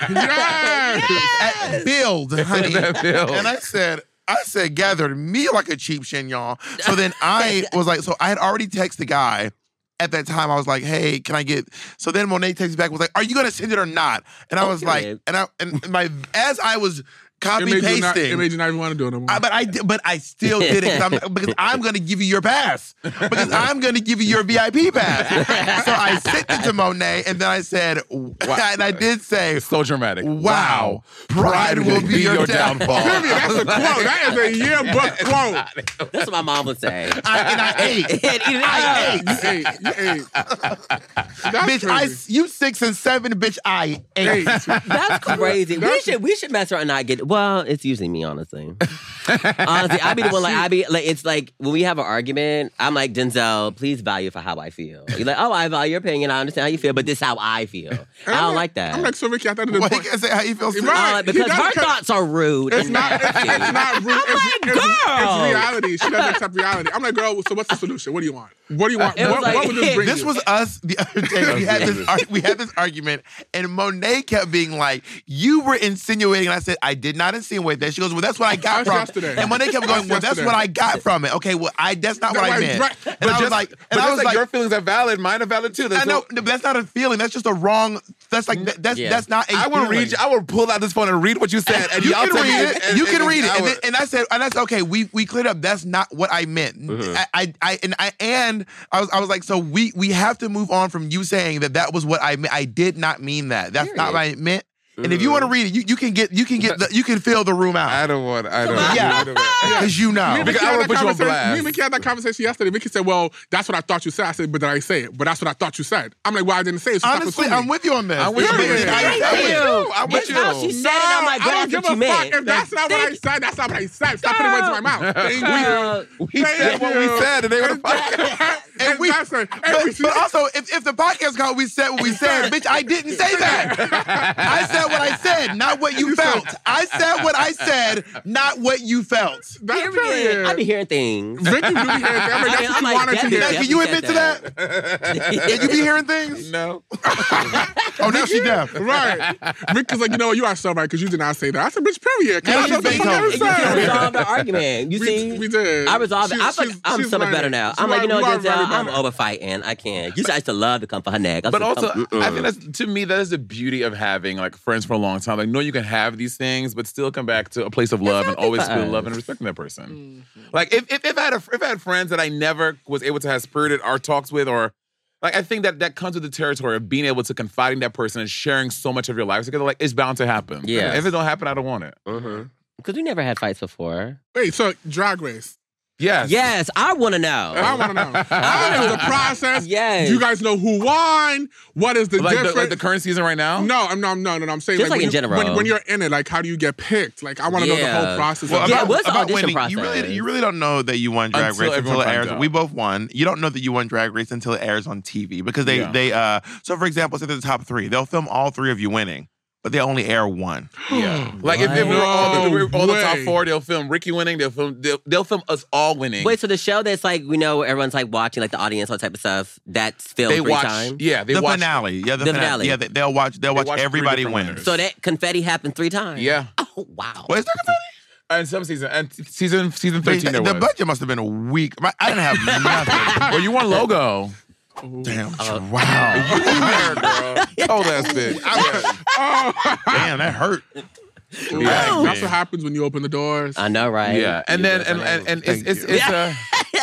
yes. At Build, honey. That Build. And I said, I said, gathered me like a cheap chignon. So then I was like, so I had already texted the guy at that time. I was like, hey, can I get, so then Monet texted back, was like, are you going to send it or not? And I was Okay. like, and I, and my, as I was copy It made, you not, pasting. it made you not even want to do it no more. I, but I did, but I still did it 'cause I'm, because I'm going to give you your pass because I'm going to give you your V I P pass. So I sent it to Monet, and then I said, and I did say, So dramatic. "Wow, pride will be your downfall." Period. That's a quote. That is a yearbook quote. That's what my mom would say. I, and I ate. And eat it I up. You ate. You ate. That's Bitch, I, crazy. you six and seven, bitch, I ate. Eight. That's crazy. We should we should mess around and not get. Well, it's usually me, honestly. honestly, I be the one like I be like it's like when we have an argument, I'm like Denzel, please value for how I feel. You're like, oh, I value your opinion, I understand how you feel, but this is how I feel. I I'm don't like- like that. I'm like, so Ricky, I thought it Well, he was can't say how you feel. too. Right. Uh, because He her does- thoughts are rude. It's and not. It's, nasty. it's not rude. I'm it's, like, it's, girl. it's reality. She doesn't accept reality. I'm like, girl. So what's the solution? What do you want? What do you want? It was What, like- what would this bring This you? was us the other day. We had this ar- we had this argument, and Monet kept being like, "You were insinuating." And I said, "I did not insinuate that." She goes, "Well, that's what I got That's from." yesterday. And Monet kept going, That's "Well, that's yesterday. what I got from it." Okay, well, I that's not No, what I right, meant. right. And But I was just, like, but and I just was like, like, your feelings are valid, mine are valid too. That's I know, so- but that's not a feeling. That's just a wrong. That's like that, that's Yeah. that's not a I will feeling. read. I will pull out this phone and read what you said, and You y'all can tell me read if- it. and- You can and- read it, I and, will- then, and I said, and that's okay. We we cleared up. That's not what I meant. Mm-hmm. I, I I and I and I was I was like, so we we have to move on from you saying that that was what I meant. I did not mean that. That's not what I meant. And if you want to read it, you, you can get you can get the, you can fill the room out I don't want. I don't. Yeah. I don't- because you know. Me and Because Vicky I had will that put you on conversation- blast. Me and Vicky had that conversation yesterday. Vicky said, well, that's what I thought you said. I said, but did I say it? But that's what I thought you said. I'm like, well, I didn't say it. So stop Honestly, assuming. I'm with you on this. I'm with you. Because I Thank said it. you. I'm with That's how you. she said it. I'm like, I girl, don't that's give what you a fuck. meant. If that's not what I Thank- said, that's not what I said. Stop putting words in my mouth. Thank Girl, you. We said what we said, and they were the fuck. And we, and But, but also, if, if the podcast called we said what we said, bitch, I didn't say that. I said what I said, not what you felt. I said what I said, not what you felt. that's period. period. I be hearing things. Vicky do be hearing things. I'm like, that's I'm what you like, wanted to that hear. bitch Now, can you admit to said that? Did you be hearing things? No. Oh, now she deaf. Right. Vicky's like, you know what, you are so right, because you did not say that. I said, bitch, period. Now That's she's what the fuck I Beethoven. You can said. resolve the argument. You We- see? we did. I resolved it. She's- I feel like she's- I'm she's so much learning. better now. She's I'm like, you know, learning. what, You are Denzel, very I'm better. over fighting. I can't. You used to love to come for her neck. I But said, also, come- I mm-mm. think that's to me that is the beauty of having like friends for a long time. Like, no, you can have these things, but still come back to a place of love and healthy always for feel us. love and respecting that person. Like, if, if if I had a, if I had friends that I never was able to have spirited art talks with, or like, I think that that comes with the territory of being able to confide in that person and sharing so much of your life together. Like, it's bound to happen. Yes. If it don't happen, I don't want it. Mhm. Because we never had fights before. Wait, so Drag Race. Yes. Yes, I want to know. I want to know. How is the process? Yes. Do you guys know who won? What is the Like the, difference? like the current season right now. no, I'm no, no, no, no. I'm saying Just like, like when in you- general. When, when you're in it, like how do you get picked? Like I want to know the Yeah. whole process. Well, of Yeah, it. it was the about audition winning, you really, process. you really don't know that you won Drag Until Race everyone until it finds airs. out. We both won. You don't know that you won Drag Race until it airs on T V because they Yeah. they uh. So for example, say there's the top three, they'll film all three of you winning, but they only air one. Yeah. Like if, if we were all, No if we were all the top way. four, they'll film Ricky winning. They'll film. They'll, they'll film us all winning. Wait, so the show that's like, we know everyone's like watching, like the audience, all that type of stuff, that's filmed they three watch. times? Yeah, they the watch. finale, yeah, the, The finale. finale. yeah. They, they'll watch. They'll watch, watch three everybody different win. winners. So that confetti happened three times? Yeah. Oh, wow. Well, is there confetti? And some season and season season thirteen the there the was. budget must have been a week. My- I didn't have nothing. Well, you won logo. Damn. Uh, wow. girl. Cold ass bitch. Damn, that hurt. Ooh, Yeah. That's what happens when you open the doors. I know, right? Yeah, and You then just and don't and, know. and it's Thank it's you. it's a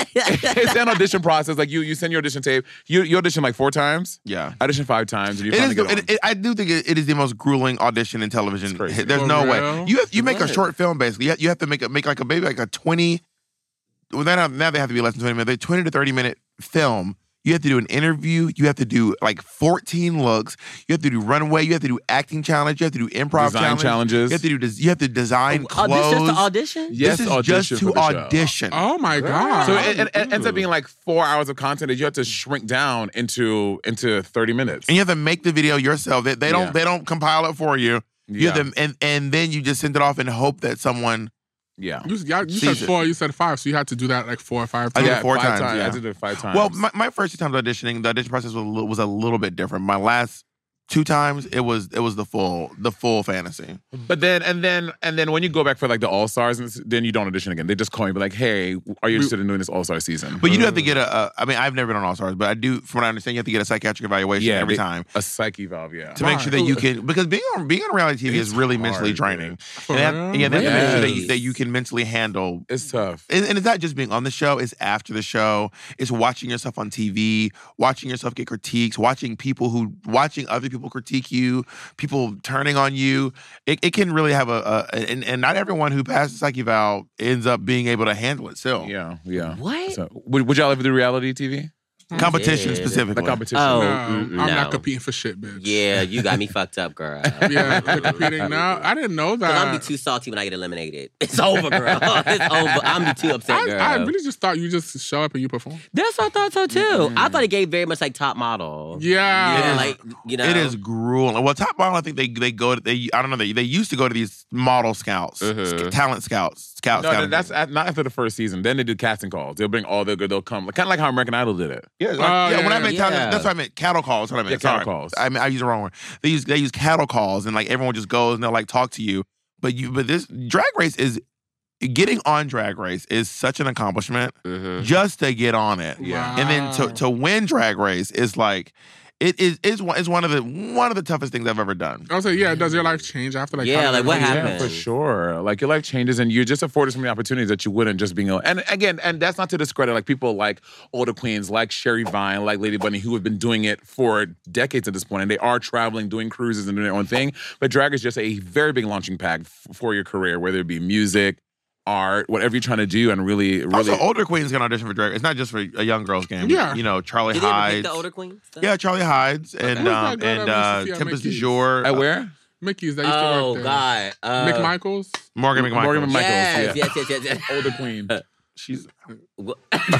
it's an audition process. Like you you send your audition tape. You you audition like four times. Yeah. I audition five times, and you It finally is. get The, on. it, it, I do think it, it is the most grueling audition in television. It's crazy. There's For no way real? you have, you make a What? short film basically. You have, you have to make a make like a maybe like a twenty. Well, now now they have to be less than twenty minutes. They're twenty to thirty minute film. You have to do an interview. You have to do like fourteen looks. You have to do runway. You have to do acting challenge. You have to do improv Design challenge. challenges. You have to do. des- You have to design Oh, this just clothes. to audition? Yes, this is audition just to for the show. audition. Oh my god! So it, it, it ends up being like four hours of content that you have to shrink down into into thirty minutes. And you have to make the video yourself. They, they don't Yeah. they don't compile it for you. You have Yeah. to, and and then you just send it off and hope that someone. Yeah. You, yeah, you said Season. four, you said five, so you had to do that like four or five I times. did it yeah, four five times, yeah. I did it five times. Well, my, my first two times auditioning, the audition process was a little, was a little bit different. My last two times, it was it was the full the full fantasy. But then and then and then when you go back for like the All Stars, then you don't audition again. They just call you and be like, "Hey, are you interested in doing this All Star season?" But you do have to get a. a I mean, I've never been on All Stars, but I do. From what I understand, you have to get a psychiatric evaluation Yeah, every they- time a psyche valve. Yeah. to make sure that you can. Because being on being on reality T V It's is really hard, mentally dude. draining. For And they have- real? yeah, they have to make sure that you, Yes. that you can mentally handle. It's tough. And, and it's not just being on the show, it's after the show. It's watching yourself on T V, watching yourself get critiques, watching people who, watching other people critique you, people turning on you. It, it can really have a, a and, and not everyone who passes psych eval ends up being able to handle it still. Yeah, yeah. What? So, would, would y'all ever do reality T V? Competition Yeah. specifically. The competition. Oh, No, mm, I'm no. not competing for shit, bitch. Yeah, you got me fucked up, girl. Yeah, they're competing now. I didn't know Because I'm be that. too salty when I get eliminated. It's over, girl. It's over. I'm be too upset, I, girl. I really just thought you just show up and you perform. That's what I thought so too. I thought it gave very much like Top Model. Yeah. Yeah, like you know. It is grueling. Well, Top Model, I think they they go to they. I don't know. They they used to go to these model scouts, Mhm. sc- talent scouts, scout. No, scouting. that's at, not after the first season. Then they do casting calls. They'll bring all their good. They'll come, kind of like how American Idol did it. yeah. Like, Oh, yeah, yeah, when I yeah. meant talent, Yeah. that's what I meant. Cattle calls. That's what I meant. Yeah, cattle Sorry. calls. I mean, I used the wrong word. They use they use cattle calls, and like everyone just goes and they'll like talk to you. But you, but this Drag Race is getting on Drag Race is such an accomplishment Mhm. just to get on it. Yeah. And then to to win Drag Race is like it is is one is one of the one of the toughest things I've ever done. I was like, yeah, does your life change after like? Yeah, how like, what everything- happened? Yeah, for sure. Like your life changes, and you're just afforded so many opportunities that you wouldn't just being. And again, and that's not to discredit like people like older queens, like Sherry Vine, like Lady Bunny, who have been doing it for decades at this point, and they are traveling, doing cruises, and doing their own thing. But drag is just a very big launching pad f- for your career, whether it be music, art, whatever you're trying to do, and really, really. Also, older queens can audition for Drag Race. It's not just for a young girls game. Yeah. You know, Charlie Did they ever pick Hides. the older queen? Stuff? Yeah, Charlie Hides and Who's that um, girl and that uh, used to be at Tempest du Mickey's? Jour. At where? Mickey's that used to Oh work there. God. Uh, Mick Michaels. Morgan McMichael. Morgan McMichael. Yes, yeah. yes, yes, yes, yes. Older queen. She's. Wha-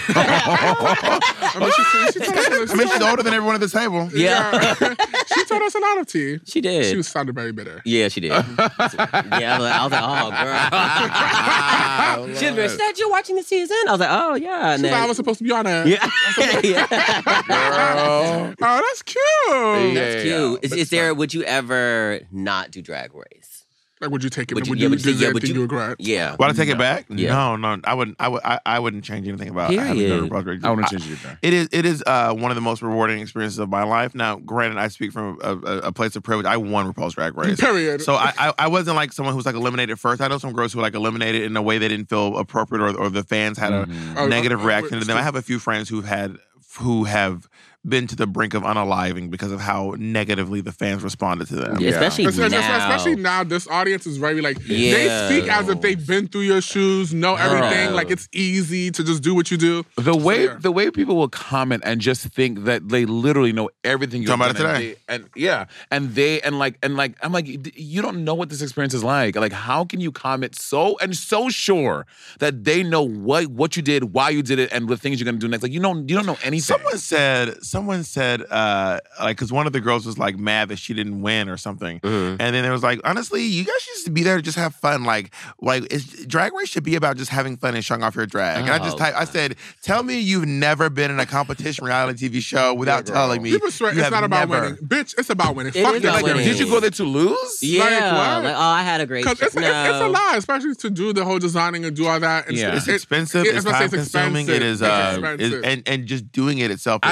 I mean, she, she told us. I mean, she's older than everyone at this table. Yeah. She told us a lot of tea. She did. She was sounded very bitter. Yeah, she did. yeah, I was like, I was like, oh, girl. she was very, she said, you're watching the season? I was like, oh, yeah. She And thought I then, was supposed to be on it. yeah. yeah. Girl. Oh, that's cute. Yeah. That's cute. Is, But is there, would you ever not do Drag Race? Like, would you take it? Would Would you- you, yeah, would you- do yeah, anything would you- you regret? Yeah. Would I take it No. back? Yeah. No, no. I wouldn't. I would. I, I wouldn't change anything about having Period. done RuPaul's Drag Race. I want I- to change it there. It is. It is uh, one of the most rewarding experiences of my life. Now, granted, I speak from a, a, a place of privilege. I won RuPaul's Drag Race. Period. So I, I I wasn't like someone who was like eliminated first. I know some girls who were like eliminated in a way they didn't feel appropriate, or, or the fans had a Mhm. Oh, negative oh, reaction oh, to them. I have a few friends who've had who have been to the brink of unaliving because of how negatively the fans responded to them. Yeah, especially Especially, now. especially now, this audience is very like Yeah. they speak as if they've been through your shoes, know everything. Girl. Like it's easy to just do what you do. The way yeah. the way people will comment and just think that they literally know everything you're Talking about doing, it and today. they- and yeah, and they and like and like I'm like d- you don't know what this experience is like. Like how can you comment so and so sure that they know what what you did, why you did it, and the things you're gonna do next? Like you don't you don't know anything. Someone said, someone said, uh, like, because one of the girls was like mad that she didn't win or something, Mhm. and then it was like, honestly, you guys should just be there to just have fun. Like, like it's, Drag Race should be about just having fun and showing off your drag. And I just Oh, typed, I God. said, tell me you've never been in a competition reality T V show without girl. telling me. People swear you it's have not about never. winning, bitch. It's about winning. It Fuck is that. about Like, winning. Did you go there to lose? Yeah. what? Like, oh, I had a great Because it's, no. it's, it's a lot, especially to do the whole designing and do all that. And Yeah. It's it- expensive. it- it's I was time gonna say it's consuming. It is, expensive. uh, It's is, expensive. and and just doing it itself. I is- know people is that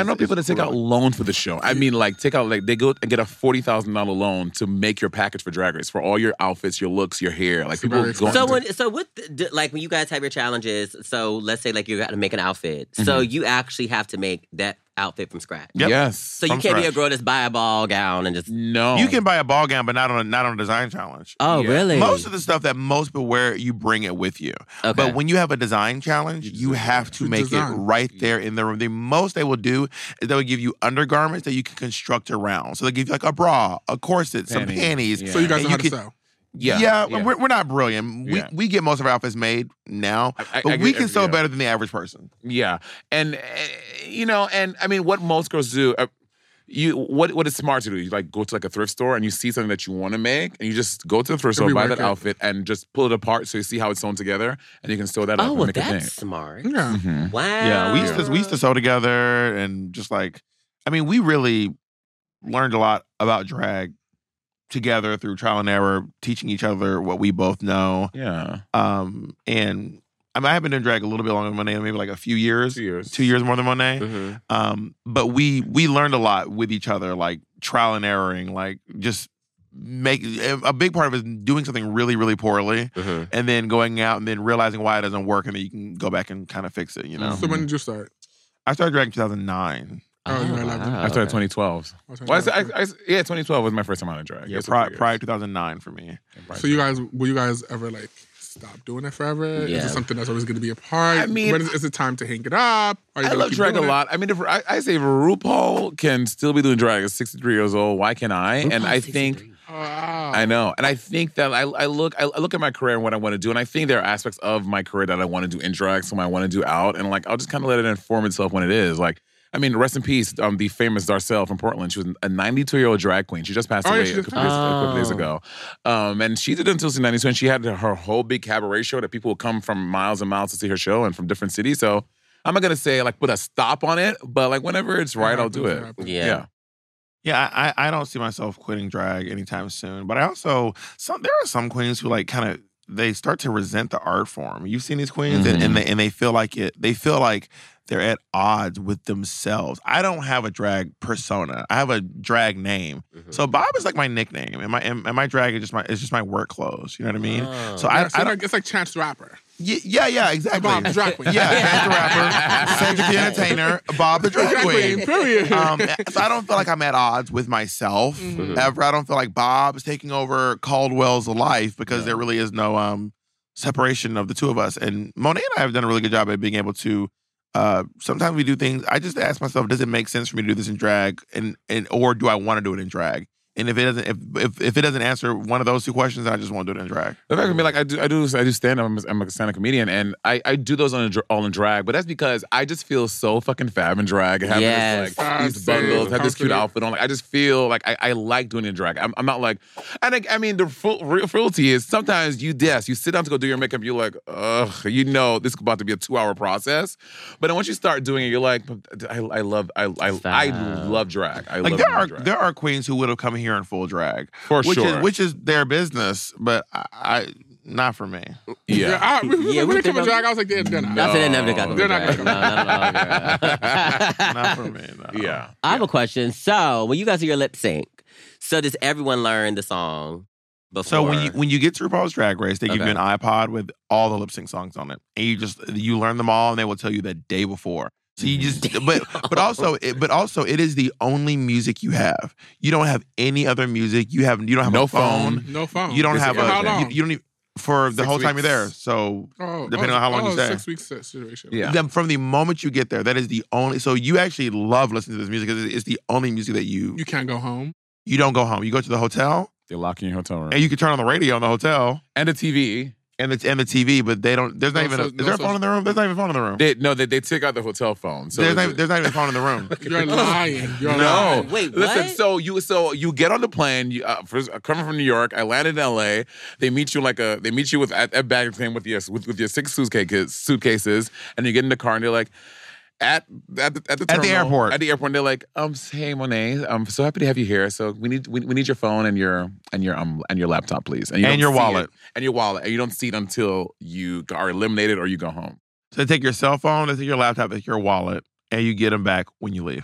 take out loans for the show. I mean, like, take out, like, they go and get a forty thousand dollars loan to make your package for Drag Race, for all your outfits, your looks, your hair. Like, people go. So, when, so what, the, like, when you guys have your challenges, so let's say, like, you got to make an outfit. Mm-hmm. So, you actually have to make that outfit from scratch. Yep. Yes. So, you can't scratch. be a girl that's buy a ball gown and just. No. You can buy a ball gown, but not on a, not on a design challenge. Oh, yeah. really? Most of the stuff that most people wear, you bring it with you. Okay. But when you have a design challenge, you, you have to make design. it right there in the room. The most they will do is they will give you undergarments that you can construct around. So they give you like a bra, a corset, Panty. some panties. Yeah. So you guys know how to can, sew. Yeah, yeah, yeah. We're, we're not brilliant. We yeah. we get most of our outfits made now, I, but I, I we can sew yeah. better than the average person. Yeah, and uh, you know, and I mean, what most girls do, uh, you what what is smart to do? You like go to like a thrift store and you see something that you want to make, and you just go to the thrift store, buy that it. outfit, and just pull it apart so you see how it's sewn together, and you can sew that oh, up. Oh, well, make that's a thing. smart. Yeah. Mm-hmm. Wow. Yeah, we used to we used to sew together, and just like, I mean, we really learned a lot about drag together through trial and error, teaching each other what we both know. Yeah. Um, and I mean, I have been in drag a little bit longer than Monet, maybe like a few years. Two years. Two years more than Monet. Mm-hmm. Um, but we we learned a lot with each other, like trial and erroring, like just make a big part of it is doing something really, really poorly, mm-hmm. and then going out and then realizing why it doesn't work, and then you can go back and kind of fix it, you know? So when did you start? I started drag in two thousand nine. Oh, oh wow. I started okay. twenty twelve. Oh, well, I, I, I, yeah, twenty twelve was my first time out of drag. Yeah, prior, prior two thousand nine for me. So you guys, will you guys ever like stop doing it forever? Yeah. Is it something that's always going to be a part? I mean, when is, is it time to hang it up? Are you I love drag a lot. I mean, if I, I say if RuPaul can still be doing drag at sixty-three years old, why can't I? RuPaul and I think. Wow. I know. And I think that I, I look I look at my career and what I want to do, and I think there are aspects of my career that I want to do in drag, some I want to do out, and like I'll just kind of let it inform itself when it is. Like, I mean, rest in peace, um, the famous Darcel from Portland. She was a ninety-two-year-old drag queen. She just passed oh, away yeah, a couple, oh. days, a couple days ago. Um, and she did it until she was ninety-two, and she had her whole big cabaret show that people would come from miles and miles to see her show and from different cities. So I'm not going to say, like, put a stop on it, but, like, whenever it's right, I'll do it. Yeah. Yeah. Yeah, I, I don't see myself quitting drag anytime soon. But I also, some there are some queens who like kind of, they start to resent the art form. You've seen these queens mm-hmm. and, and, they, and they feel like it, they feel like they're at odds with themselves. I don't have a drag persona. I have a drag name. Mm-hmm. So Bob is like my nickname. And my, and, and my drag is just my, it's just my work clothes. You know what I mean? Oh. So yeah, I, so I like, it's like Chance the Rapper. Yeah, yeah, yeah, exactly. Bob the drag queen. Yeah, Chance the Rapper, Cedric the Entertainer, Bob the drag queen. Period. Um, so I don't feel like I'm at odds with myself mm-hmm. ever. I don't feel like Bob is taking over Caldwell's life because yeah. there really is no um, separation of the two of us. And Monet and I have done a really good job at being able to. Uh, sometimes we do things. I just ask myself, does it make sense for me to do this in drag, and and or do I want to do it in drag? And if it doesn't, if, if if it doesn't answer one of those two questions, then I just won't do it in drag. The fact of me, like I do, I do, I do stand up. I'm a, I'm a stand up comedian, and I, I do those on a, all in drag. But that's because I just feel so fucking fab in drag. Having yes. this, like these bundles, have this cute outfit on. Like I just feel like I, I like doing it in drag. I'm, I'm not like, and I, I mean the full, real cruelty is sometimes you yes you sit down to go do your makeup, you're like, ugh, you know this is about to be a two hour process. But then once you start doing it, you're like, I, I love, I, I, I love drag. I like love there are drag. there are queens who would have come here in full drag. For which sure. Is, which is their business, but I, I not for me. Yeah. yeah, I, yeah when it comes to drag, I was like, they're, they're not. Not that they never got to They're not drag. gonna No, not at all. Not for me, no. Yeah. I have a question. So, when you guys do your lip sync, so does everyone learn the song before? So when you when you get to RuPaul's Drag Race, they give Okay. you an iPod with all the lip sync songs on it, and you just you learn them all, and they will tell you the day before. So you just, but but also, it, but also, it is the only music you have. You don't have any other music. You have you don't have No a phone. phone. No phone. You don't Is it have for a. how long? You, you don't even for the Six whole time weeks. you're there. So Oh, depending oh, on how long oh, you stay. Six weeks situation. Yeah. Then from the moment you get there, that is the only. So you actually love listening to this music because it's the only music that you You can't go home. you don't go home. You go to the hotel They lock you in your hotel room. and you can turn on the radio in the hotel And the T V. and the and the T V, but they don't. There's not No, even. so- a, is no, there a so- phone in the room? There's not even a phone in the room. They, no, they, they take out the hotel phone. So there's, not, it's- there's not even a phone in the room. You're lying. You're No. lying. Wait, Listen, what? so you so you get on the plane. You, uh, first, coming from New York, I landed in L A. They meet you like a. They meet you with at, at baggage claim with your with, with your six suitcases, suitcases, and you get in the car and they're like. At at the, at the, At the terminal, airport. At the airport, they're like, um, hey Monet, I'm so happy to have you here. So we need we, we need your phone and your and your um and your laptop, please, you And don't your see wallet. it. and your wallet, and you don't see it until you are eliminated or you go home. So they take your cell phone, they take your laptop, they take your wallet, and you get them back when you leave.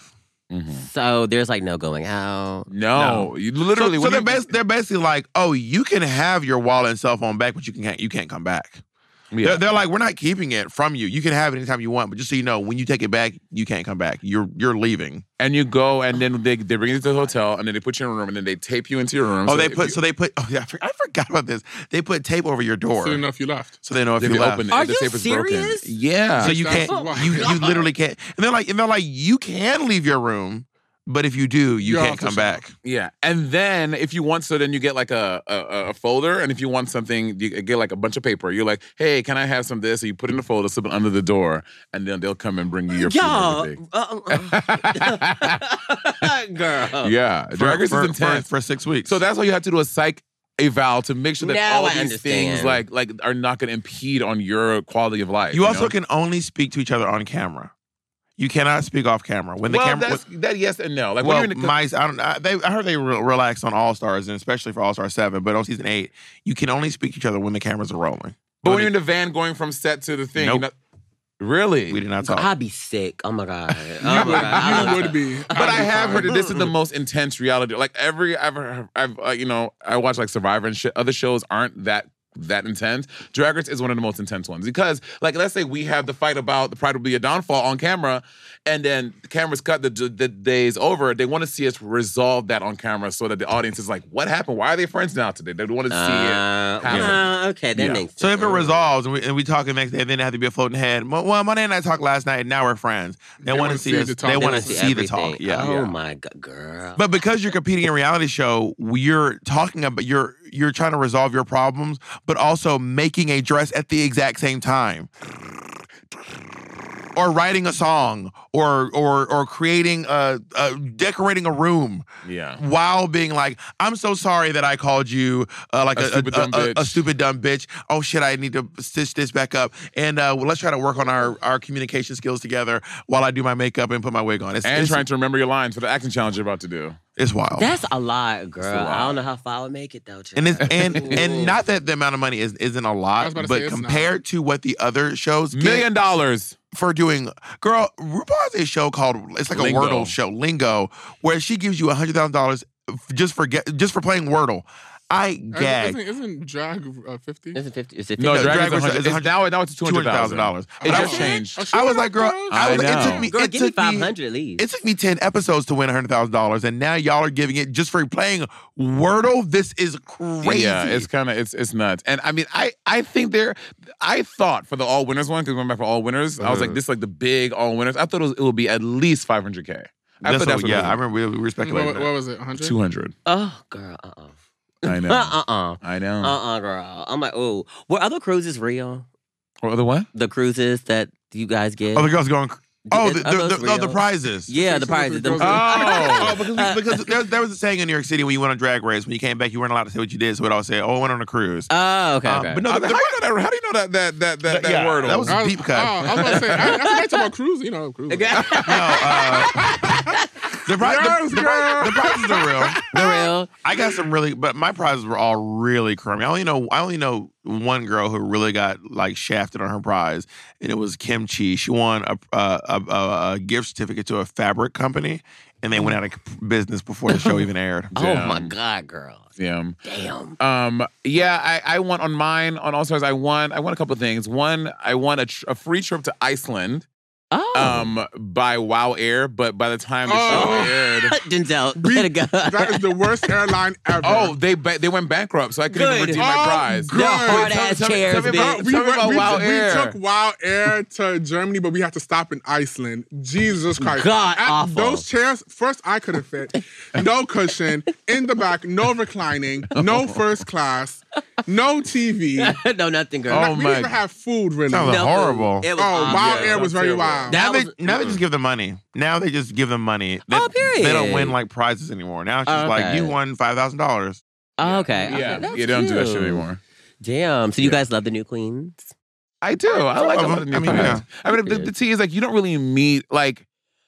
Mm-hmm. So there's like no going out. No, No. you literally. So, so when they're, you- bas- they're basically like, oh, you can have your wallet and cell phone back, but you can you can't come back. Yeah. They're, they're like, we're not keeping it from you. You can have it anytime you want, but just so you know, when you take it back, you can't come back. You're you're leaving. And you go, and then they they bring you to the hotel, and then they put you in a room, and then they tape you into your room. Oh, so they if put you, so they put. Oh yeah, I for- I forgot about this. They put tape over your door, So you know if you left. so they know if Then you they left. open it. Are the you tape is serious? broken. Yeah. So you That's can't. why. You you literally can't. And they're like, and they're like, you can leave your room, but if you do, you You're can't off the come show. back. Yeah, and then if you want, so then you get like a, a a folder, and if you want something, you get like a bunch of paper. You're like, hey, can I have some of this? So you put it in the folder, slip it under the door, and then they'll come and bring you your food Y'all, and everything. uh, uh, girl. Yeah, Drag Race for, is for, intense. for six weeks. So that's why you have to do a psych eval to make sure that Now all I these understand. things like like are not going to impede on your quality of life. you also know? can only speak to each other on camera. You cannot speak off camera when the well, camera. that's, that yes and no. Like well, when you're in the, my, I don't. I, they, I heard they re- relaxed on All Stars, and especially for All Star Seven. But on season eight, you can only speak to each other when the cameras are rolling. but when you're in the van going from set to the thing, Nope. you're not, really. We did not talk. I'd be sick. Oh my god. Oh You my would, god. I you love would be. But I have heard that this is the most intense reality. Like every, I've, I've, uh, you know, I watch like Survivor and shit. Other shows aren't that that intense. Drag Race is one of the most intense ones because, like, let's say we have the fight about the Pride Will Be a Downfall on camera, and then the camera's cut, the the day's over. They want to see us resolve that on camera so that the audience is like, "What happened? Why are they friends now today?" They want to see Uh, it happen. uh, okay, that Yeah. makes sense. So if it resolves and we, and we talk the next day, then it had to be a floating head. Well, well, Monday and I talked last night, and now we're friends. They, want to see us. the talk. They They want wanna to see see the everything. talk. Yeah. Oh Yeah. my god, girl. But because you're competing in a reality show, you're talking about you're you're trying to resolve your problems, but also making a dress at the exact same time. Or writing a song, or or or creating a, a decorating a room, Yeah. while being like, I'm so sorry that I called you uh, like A a, stupid a, dumb a- a bitch. stupid dumb bitch. Oh shit, I need to stitch this back up, and uh, well, let's try to work on our, our communication skills together while I do my makeup and put my wig on. It's And it's, trying to remember your lines for the acting challenge you're about to do. it's wild. That's a lot, girl. a lot. I don't know how far I would make it though. And it's, and Ooh. and not that the amount of money is isn't a I was lot, about to but say it's not. compared to what the other shows get Million dollars. for doing, girl, RuPaul has a show called it's like Lingo. a Wordle show, Lingo, where she gives you a hundred thousand dollars just for get, just for playing Wordle. I gagged. Isn't, isn't drag uh, fifty? Is it fifty? Is it No, fifty? No, Drag Drag Race Race is is one hundred. Now, now it's two hundred thousand dollars. It Oh, just okay. changed. Oh, she I was went like, girl, up, girl. I was like, it know. took me, Girl, it give me took me, five hundred at least. it took me ten episodes to win a hundred thousand dollars, and now y'all are giving it just for playing Wordle. This is crazy. Yeah, it's kind of it's it's nuts. And I mean, I I think there, I thought for the all winners one because we went back for all winners. I was like, Uh-huh. this is like the big all winners. I thought it, was, it would be at least five hundred k. I That's thought what- that's what yeah, it I was. remember we, we were speculating. What, what was it? one hundred? two hundred. Oh, girl. Uh uh I know. Uh uh. I know. Uh uh, girl. I'm like, oh. Were other cruises real? Or the what? The cruises that you guys get? Oh, the girls going. Oh, the, Are the, those the, oh, the real? prizes. Yeah, the prizes. them- Oh. Oh, because, we, because there, there was a saying in New York City when you went on Drag Race, when you came back, you weren't allowed to say what you did, so we'd all say, "Oh, I went on a cruise." Oh, okay, Um, okay. but no, How, the, do the, you know that? How do you know that that that that, that Yeah, word? that was- I was, Deep cut. Oh, I was going to say, I, I forgot about cruise. You know, cruise. Okay. no, uh, the, pri- Yes, the, the, girl. the prizes are real. The real. I got some really, but my prizes were all really crummy. I only know, I only know one girl who really got like shafted on her prize, and it was Kim Chi. She won a a, a, a gift certificate to a fabric company, and they went out of business before the show even aired. Oh Damn. my God, girl. Yeah. Damn. Um. Yeah. I, I won on mine on All Stars. I won. I won a couple of things. One, I won a, tr- a free trip to Iceland. Oh. Um. By Wow Air, but by the time the Oh. show aired. Denzel, We- let it go. That is the worst airline ever. Oh, they ba- they went bankrupt, so I couldn't even Good. redeem my Oh, prize. good. The hard Tell- ass tell me- chairs, tell me about- bitch. we, tell me went, about we, Wow we Air. took Wow Air to Germany, but we had to stop in Iceland. Jesus Christ. God At awful. Those chairs, first I couldn't fit. No cushion, in the back, no reclining, no first class, no T V. no, nothing, girl. Oh, we my- didn't even have food really. Sounds No horrible. food. It was Oh, awful. Wow Yeah, Air was that's very terrible. wild. That Now they was- now they just give them money. Now they just give them money. They, Oh, period. They don't win like prizes anymore. Now it's just Oh, like okay. you won five thousand dollars. Oh, okay. Yeah. Okay, that's You don't do that shit cute. anymore. Damn. So you guys love the new queens? I do. I like a lot of new I mean, queens. yeah. I mean, the, the tea is like you don't really meet like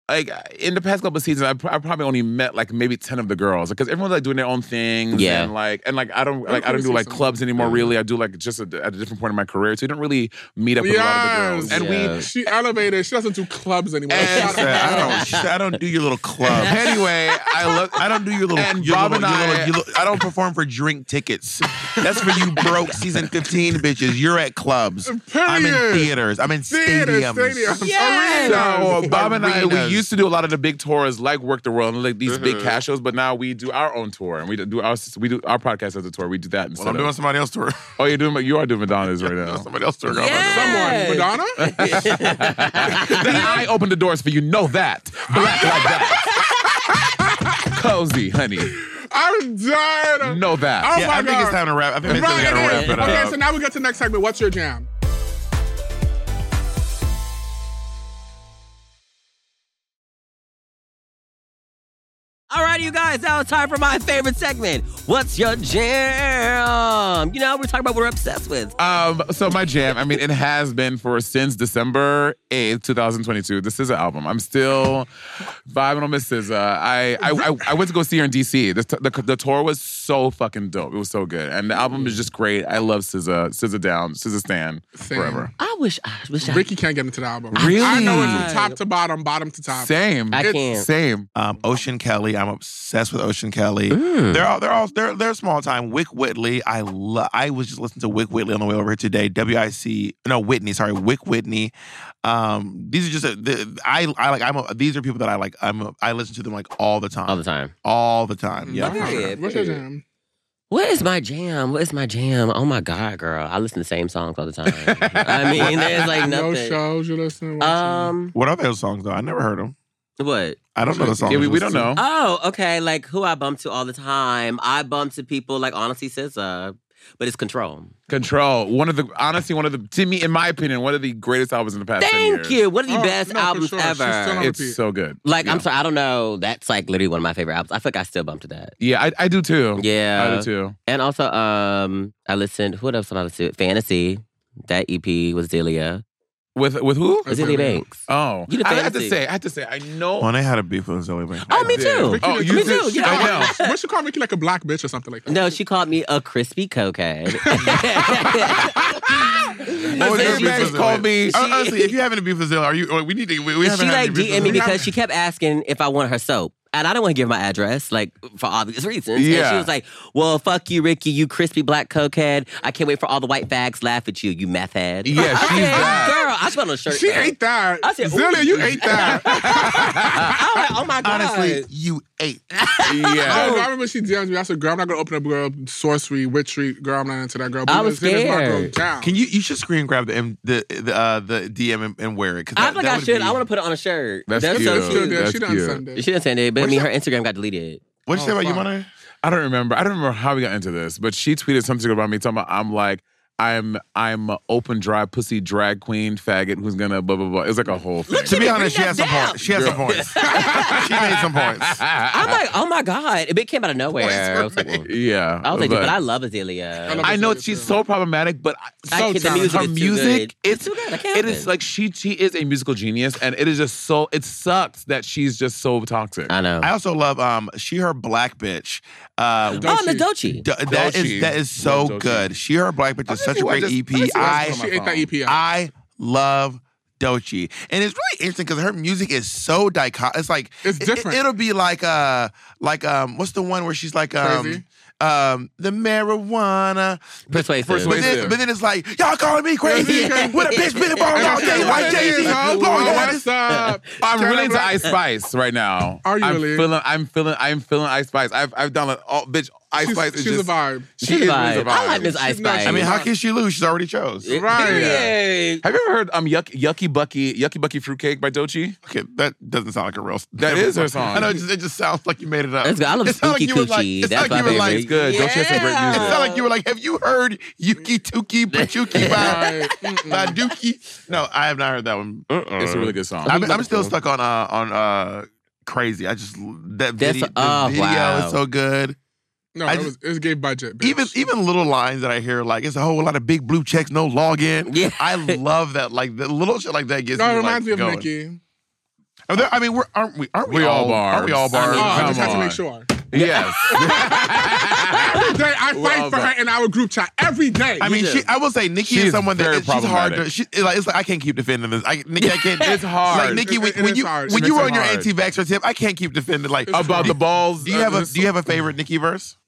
like in the past couple of seasons, I, pr- I probably only met like maybe ten of the girls because everyone's like doing their own things. Yeah. And like, and like I don't like I cool don't to do see like some- clubs anymore. Really, I do like just a, at a different point in my career, so you don't really meet up with a lot of the girls. Yes. And Yeah. we She elevated. She doesn't do clubs anymore. And- Shout out- I don't. I don't do your little club. anyway, I love. I don't do your little. And your Bob little, and your I- little, your little- I don't perform for drink tickets. That's for you broke season fifteen bitches. You're at clubs. I'm in Period. theaters. I'm in Theaters, stadiums. stadiums, Yes. arenas. So Bob and I, we Arenas. used to do a lot of the big tours, like Work the World, and like these Mm-hmm. big cash shows. But now we do our own tour, and we do our we do our podcast as a tour. We do that instead. Well, I'm doing of, somebody else's tour. oh, you're doing you are doing Madonna's right now. Somebody else's tour. girl. Yeah. Someone. Madonna? Then I opened the doors for you. Know that. Black like that. Cozy, honey. I'm done. Know that. Oh Yeah, my I think God. it's time to wrap. I think it's Right, time to it wrap is. it up. Okay, so now we get to the next segment. What's your jam? All right, you guys, now it's time for my favorite segment. What's your jam? You know, we're talking about what we're obsessed with. Um, so my jam, I mean, it has been for since December eighth, twenty twenty-two. This is an album. I'm still vibing on Miss S Z A. I, I I I went to go see her in D C. The, the, the tour was so fucking dope. It was so good. And the album is just great. I love S Z A. S Z A down. S Z A stan Same. forever. I wish, I wish I... Ricky can't get into the album. Really? I know it from top to bottom, bottom to top. Same. I It's- can't. Same. Um, Ocean Kelly, I'm obsessed with Ocean Kelly. They're all they're all they're they're small time. Wick Whitley, I love. I was just listening to Wick Whitley on the way over here today. W I C, no Whitney, sorry, Wick Whitney. Um, these are just a, the, I I like. I'm a, these are people that I like. I'm a, I listen to them like all the time, All the time. all the time. Yeah, Okay. for sure. Period, What's your period. jam? What is my jam? What is my jam? Oh my God, girl. I listen to the same songs all the time. I mean, there's like No nothing. shows you listen to? Um, What are those songs though? I never heard them. what? I don't know the songs. Yeah, we, you we don't listen know. to. Oh, okay. Like who I bump to all the time. I bump to people like honestly S Z A, but it's Control. Control. One of the honestly, one of the to me, in my opinion, one of the greatest albums in the past ten Thank years. you. One of the Oh, best no, for albums sure. She's still ever. on- It's repeat. so good. Like, Yeah. I'm sorry, I don't know. That's like literally one of my favorite albums. I feel like I still bump to that. Yeah, I, I do too. Yeah. I do too. And also, um, I listened, what else did I listen to? Fantasy. That E P was Delia. With with who? That's Azealia really- Banks. Oh, You the I have to fancy. say, I have to say, I know. When they had a beef with Zoe Banks. Oh, me did. too. Ricky Oh, did you Me did. too, yeah. I know. What you call Ricky like a black bitch or something like that? No, she called me a crispy cokehead. What was your Azealia beef Banks with Zoe? called me. Uh, Honestly, if you're having a beef with Zoe, are you? We need to. We, we she haven't had like any beef D M'd me with Zoe. because she kept asking if I wanted her soap. And I didn't want to give her my address, like, for obvious reasons. And she Yeah. was like, well, fuck you, Ricky, you crispy black cokehead. I can't wait for all the white fags laugh at you, you meth head. Yeah, I she's said, that. Girl, I spelled on a shirt. She though. ate that. I said, Zelia, ooh. you ate that. I was like, oh my God. Honestly, you ate. I, Yeah. I remember she D M'd me. I said, girl, I'm not going to open up girl, sorcery, witchery. Girl, I'm not into that girl. I was Zelia's my girl scared. down. Can you? You should screen grab the M- the the, uh, the D M and, and wear it. 'cause I that- feel like that I would should. be- I want to put it on a shirt. That's so cute. Still cute. did. That's She done cute. send it. She didn't send it, but I What's mean, that- her Instagram got deleted. What'd you Oh, say about you, fuck. Money? I don't remember. I don't remember how we got into this, but she tweeted something about me talking about I'm like I'm I'm an open dry pussy drag queen faggot who's gonna blah blah blah. It's like a whole thing. To be Bring honest, she that has some down. points. She has some points. She made some points. I'm like, oh my God. It came out of nowhere. Points I was like, well, Yeah, I was like, but I love Azealia. I love I know Azealia, she's too. so problematic, but I- I So can't- the talented. music her is too music, good. it's too good. I can't It help is like she she is a musical genius, and it is just so. It sucks that she's just so toxic. I know. I also love um she her black bitch. Uh, oh, and the Dochi. D- that Doechii. is that is so Love Doechii. good. She her black bitch is I such a just- I great just- E I P. just- I She ate that E P out. I love Doechii, and it's really interesting because her music is so dichotic. It's like It's it- different. It, will be like uh like um what's the one where she's like um Crazy? um the marijuana. Persuasive. But then, Persuasive. but then it's like y'all calling me crazy Crazy. with a bitch been ball And all I day, said, white what Jay it Z. is, huh? Lord, you had What's this- up? I'm Can I really into black- Ice Spice right now. Are you I'm really? feeling. I'm feeling. I'm feeling Ice Spice. I've I've done it all. Bitch, Ice She's, Spice is she's just a vibe. She She's is a really vibe. the I like vibe. Miss Ice She's not- Spice. I mean, how can she lose? She's already chose. Right. Period. Have you ever heard um Yuck, Yucky Bucky Yucky Bucky Fruitcake by Doechii? Okay, that doesn't sound like a real. That is her song. I know. It just, it just sounds like you made it up. That's good. I love It sound Spooky you were like- Coochie. it That's sound my like you were like- favorite. It's good. Doechii has some great Yeah. music. It sounded like you were like, have you heard Yuki Tuki Pachuki by, Right. Mm-mm. by Dookie? No, I have not heard that one. It's a really good song. I'm, I'm still stuck on uh on uh Crazy. I just that That's- video, the oh, video wow. is so good. No, I it just- was it was gay budget. Bitch. Even even little lines that I hear like it's a whole lot of big blue checks, no login. Yeah. I love that. Like the little shit like that gets no, me it reminds like, me of going. Nicki. Are there, I mean, we're aren't we? Aren't we, We all all? barbs. Aren't we all barbs? Oh, I Come just had to on. make sure. Yes. Every day I Well, fight for but- her in our group chat. Every day. I mean, do. she. I will say, Nikki She is is someone that very she's hard to. problematic. She, it's like, it's like I can't keep defending this. I, Nikki, I can't. It's hard. Like Nikki, It- when, it when is you hard. when It you makes were it on your hard. anti-vaxxer tip, I can't keep defending. Like, About do, the balls. do you have a uh, Do you have a favorite Nikki verse?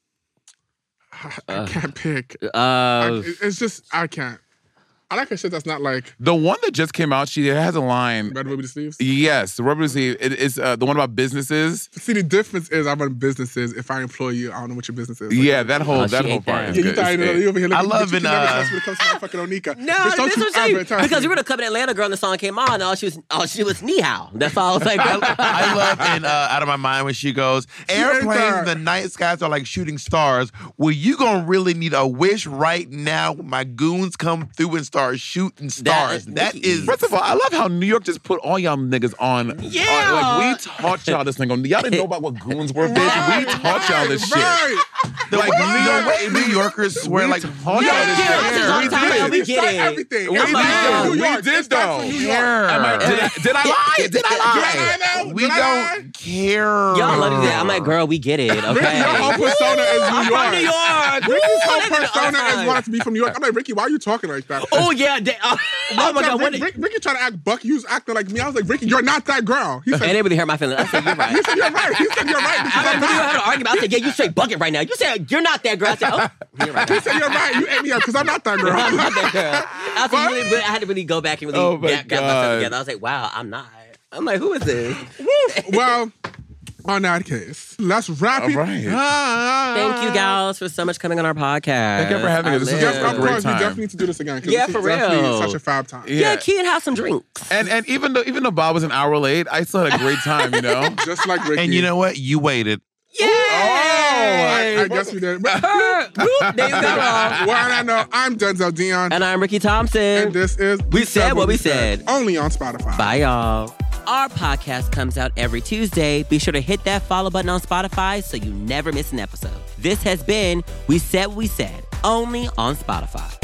I can't pick. Uh, I, it's just I can't. I like her shit that's not like The one that just came out, she has a line. red ruby sleeves. Yes, the rubber sleeve. It is uh, the one about businesses. See, the difference is I run businesses. If I employ you, I don't know what your business is. Yeah, that whole Oh, that she whole ain't part. that. is Yeah, you good. thought I It's- know. You over here I looking, love you in, can never uh, trust when it comes to my fucking Onika. No, Bitch, don't this you was ever she. touch Because me. we were the Club in Atlanta girl and the song came on and all she was all she was knee how. That's all I was like. I love in uh, Out of My Mind when she goes, airplanes there. in the night skies are like shooting stars. Well, you gonna really need a wish right now when my goons come through and start shooting stars. That- That is. First of all, I love how New York just put all y'all niggas on. Yeah. on- like we taught y'all this thing. Y'all didn't know about what goons were, bitch. We taught y'all this shit. Right. The, Like, way, New the York- way New Yorkers swear, we like, taught Yeah, y'all this yeah, shit. this is all the time. We We did. get it. Everything. We Oh my did. God. New We York. did It starts though. from New York. Am I- Did I, did I lie? Did I Did I lie? lie though? we Did I lie? don't care. Y'all love that. I'm like, girl, we get it. Okay. Ricky, your whole persona is New I'm York. from New York. Ricky's Woo, whole they do it all the persona is time. wanting to be from New York. I'm like, Ricky, why are you talking like that? Oh yeah. They, uh, oh my One time, God. What? Rick, Rick, Ricky trying to act Buck. He was acting like me. I was like, Ricky, you're not that girl. He And said, they really hurt my feelings. I said, you're right. he said you're right. He said you're right. Because I I'm remember we not. had an argument. I said, yeah, you straight bucket right now. You said you're not that girl. I said, oh, you're right. He said you're right. You ate me up because I'm not that girl. I'm not that girl. I, was What? really, really- I had to really go back and really Oh my get, get myself God. together. I was like, wow, I'm not. I'm like, who is this? Well, on that case, let's wrap All it. right. Ah. Thank you, gals, for so much coming on our podcast. Thank you for having I us. This was live. Yes, a of great course. We time. definitely need to do this again. 'cause Yeah, this for is definitely real. such a fab time. Yeah, kid, have some drinks. And and even though even though Bob was an hour late, I still had a great time. You know. Just like Ricky. And you know what? You waited. Yay! I, I guess we did. But, Whoop, there you go. well, I know. I'm Denzel Dion. And I'm Ricky Thompson. And this is We Said What We Said. Only on Spotify. Bye, y'all. Our podcast comes out every Tuesday. Be sure to hit that follow button on Spotify so you never miss an episode. This has been We Said What We Said, only on Spotify.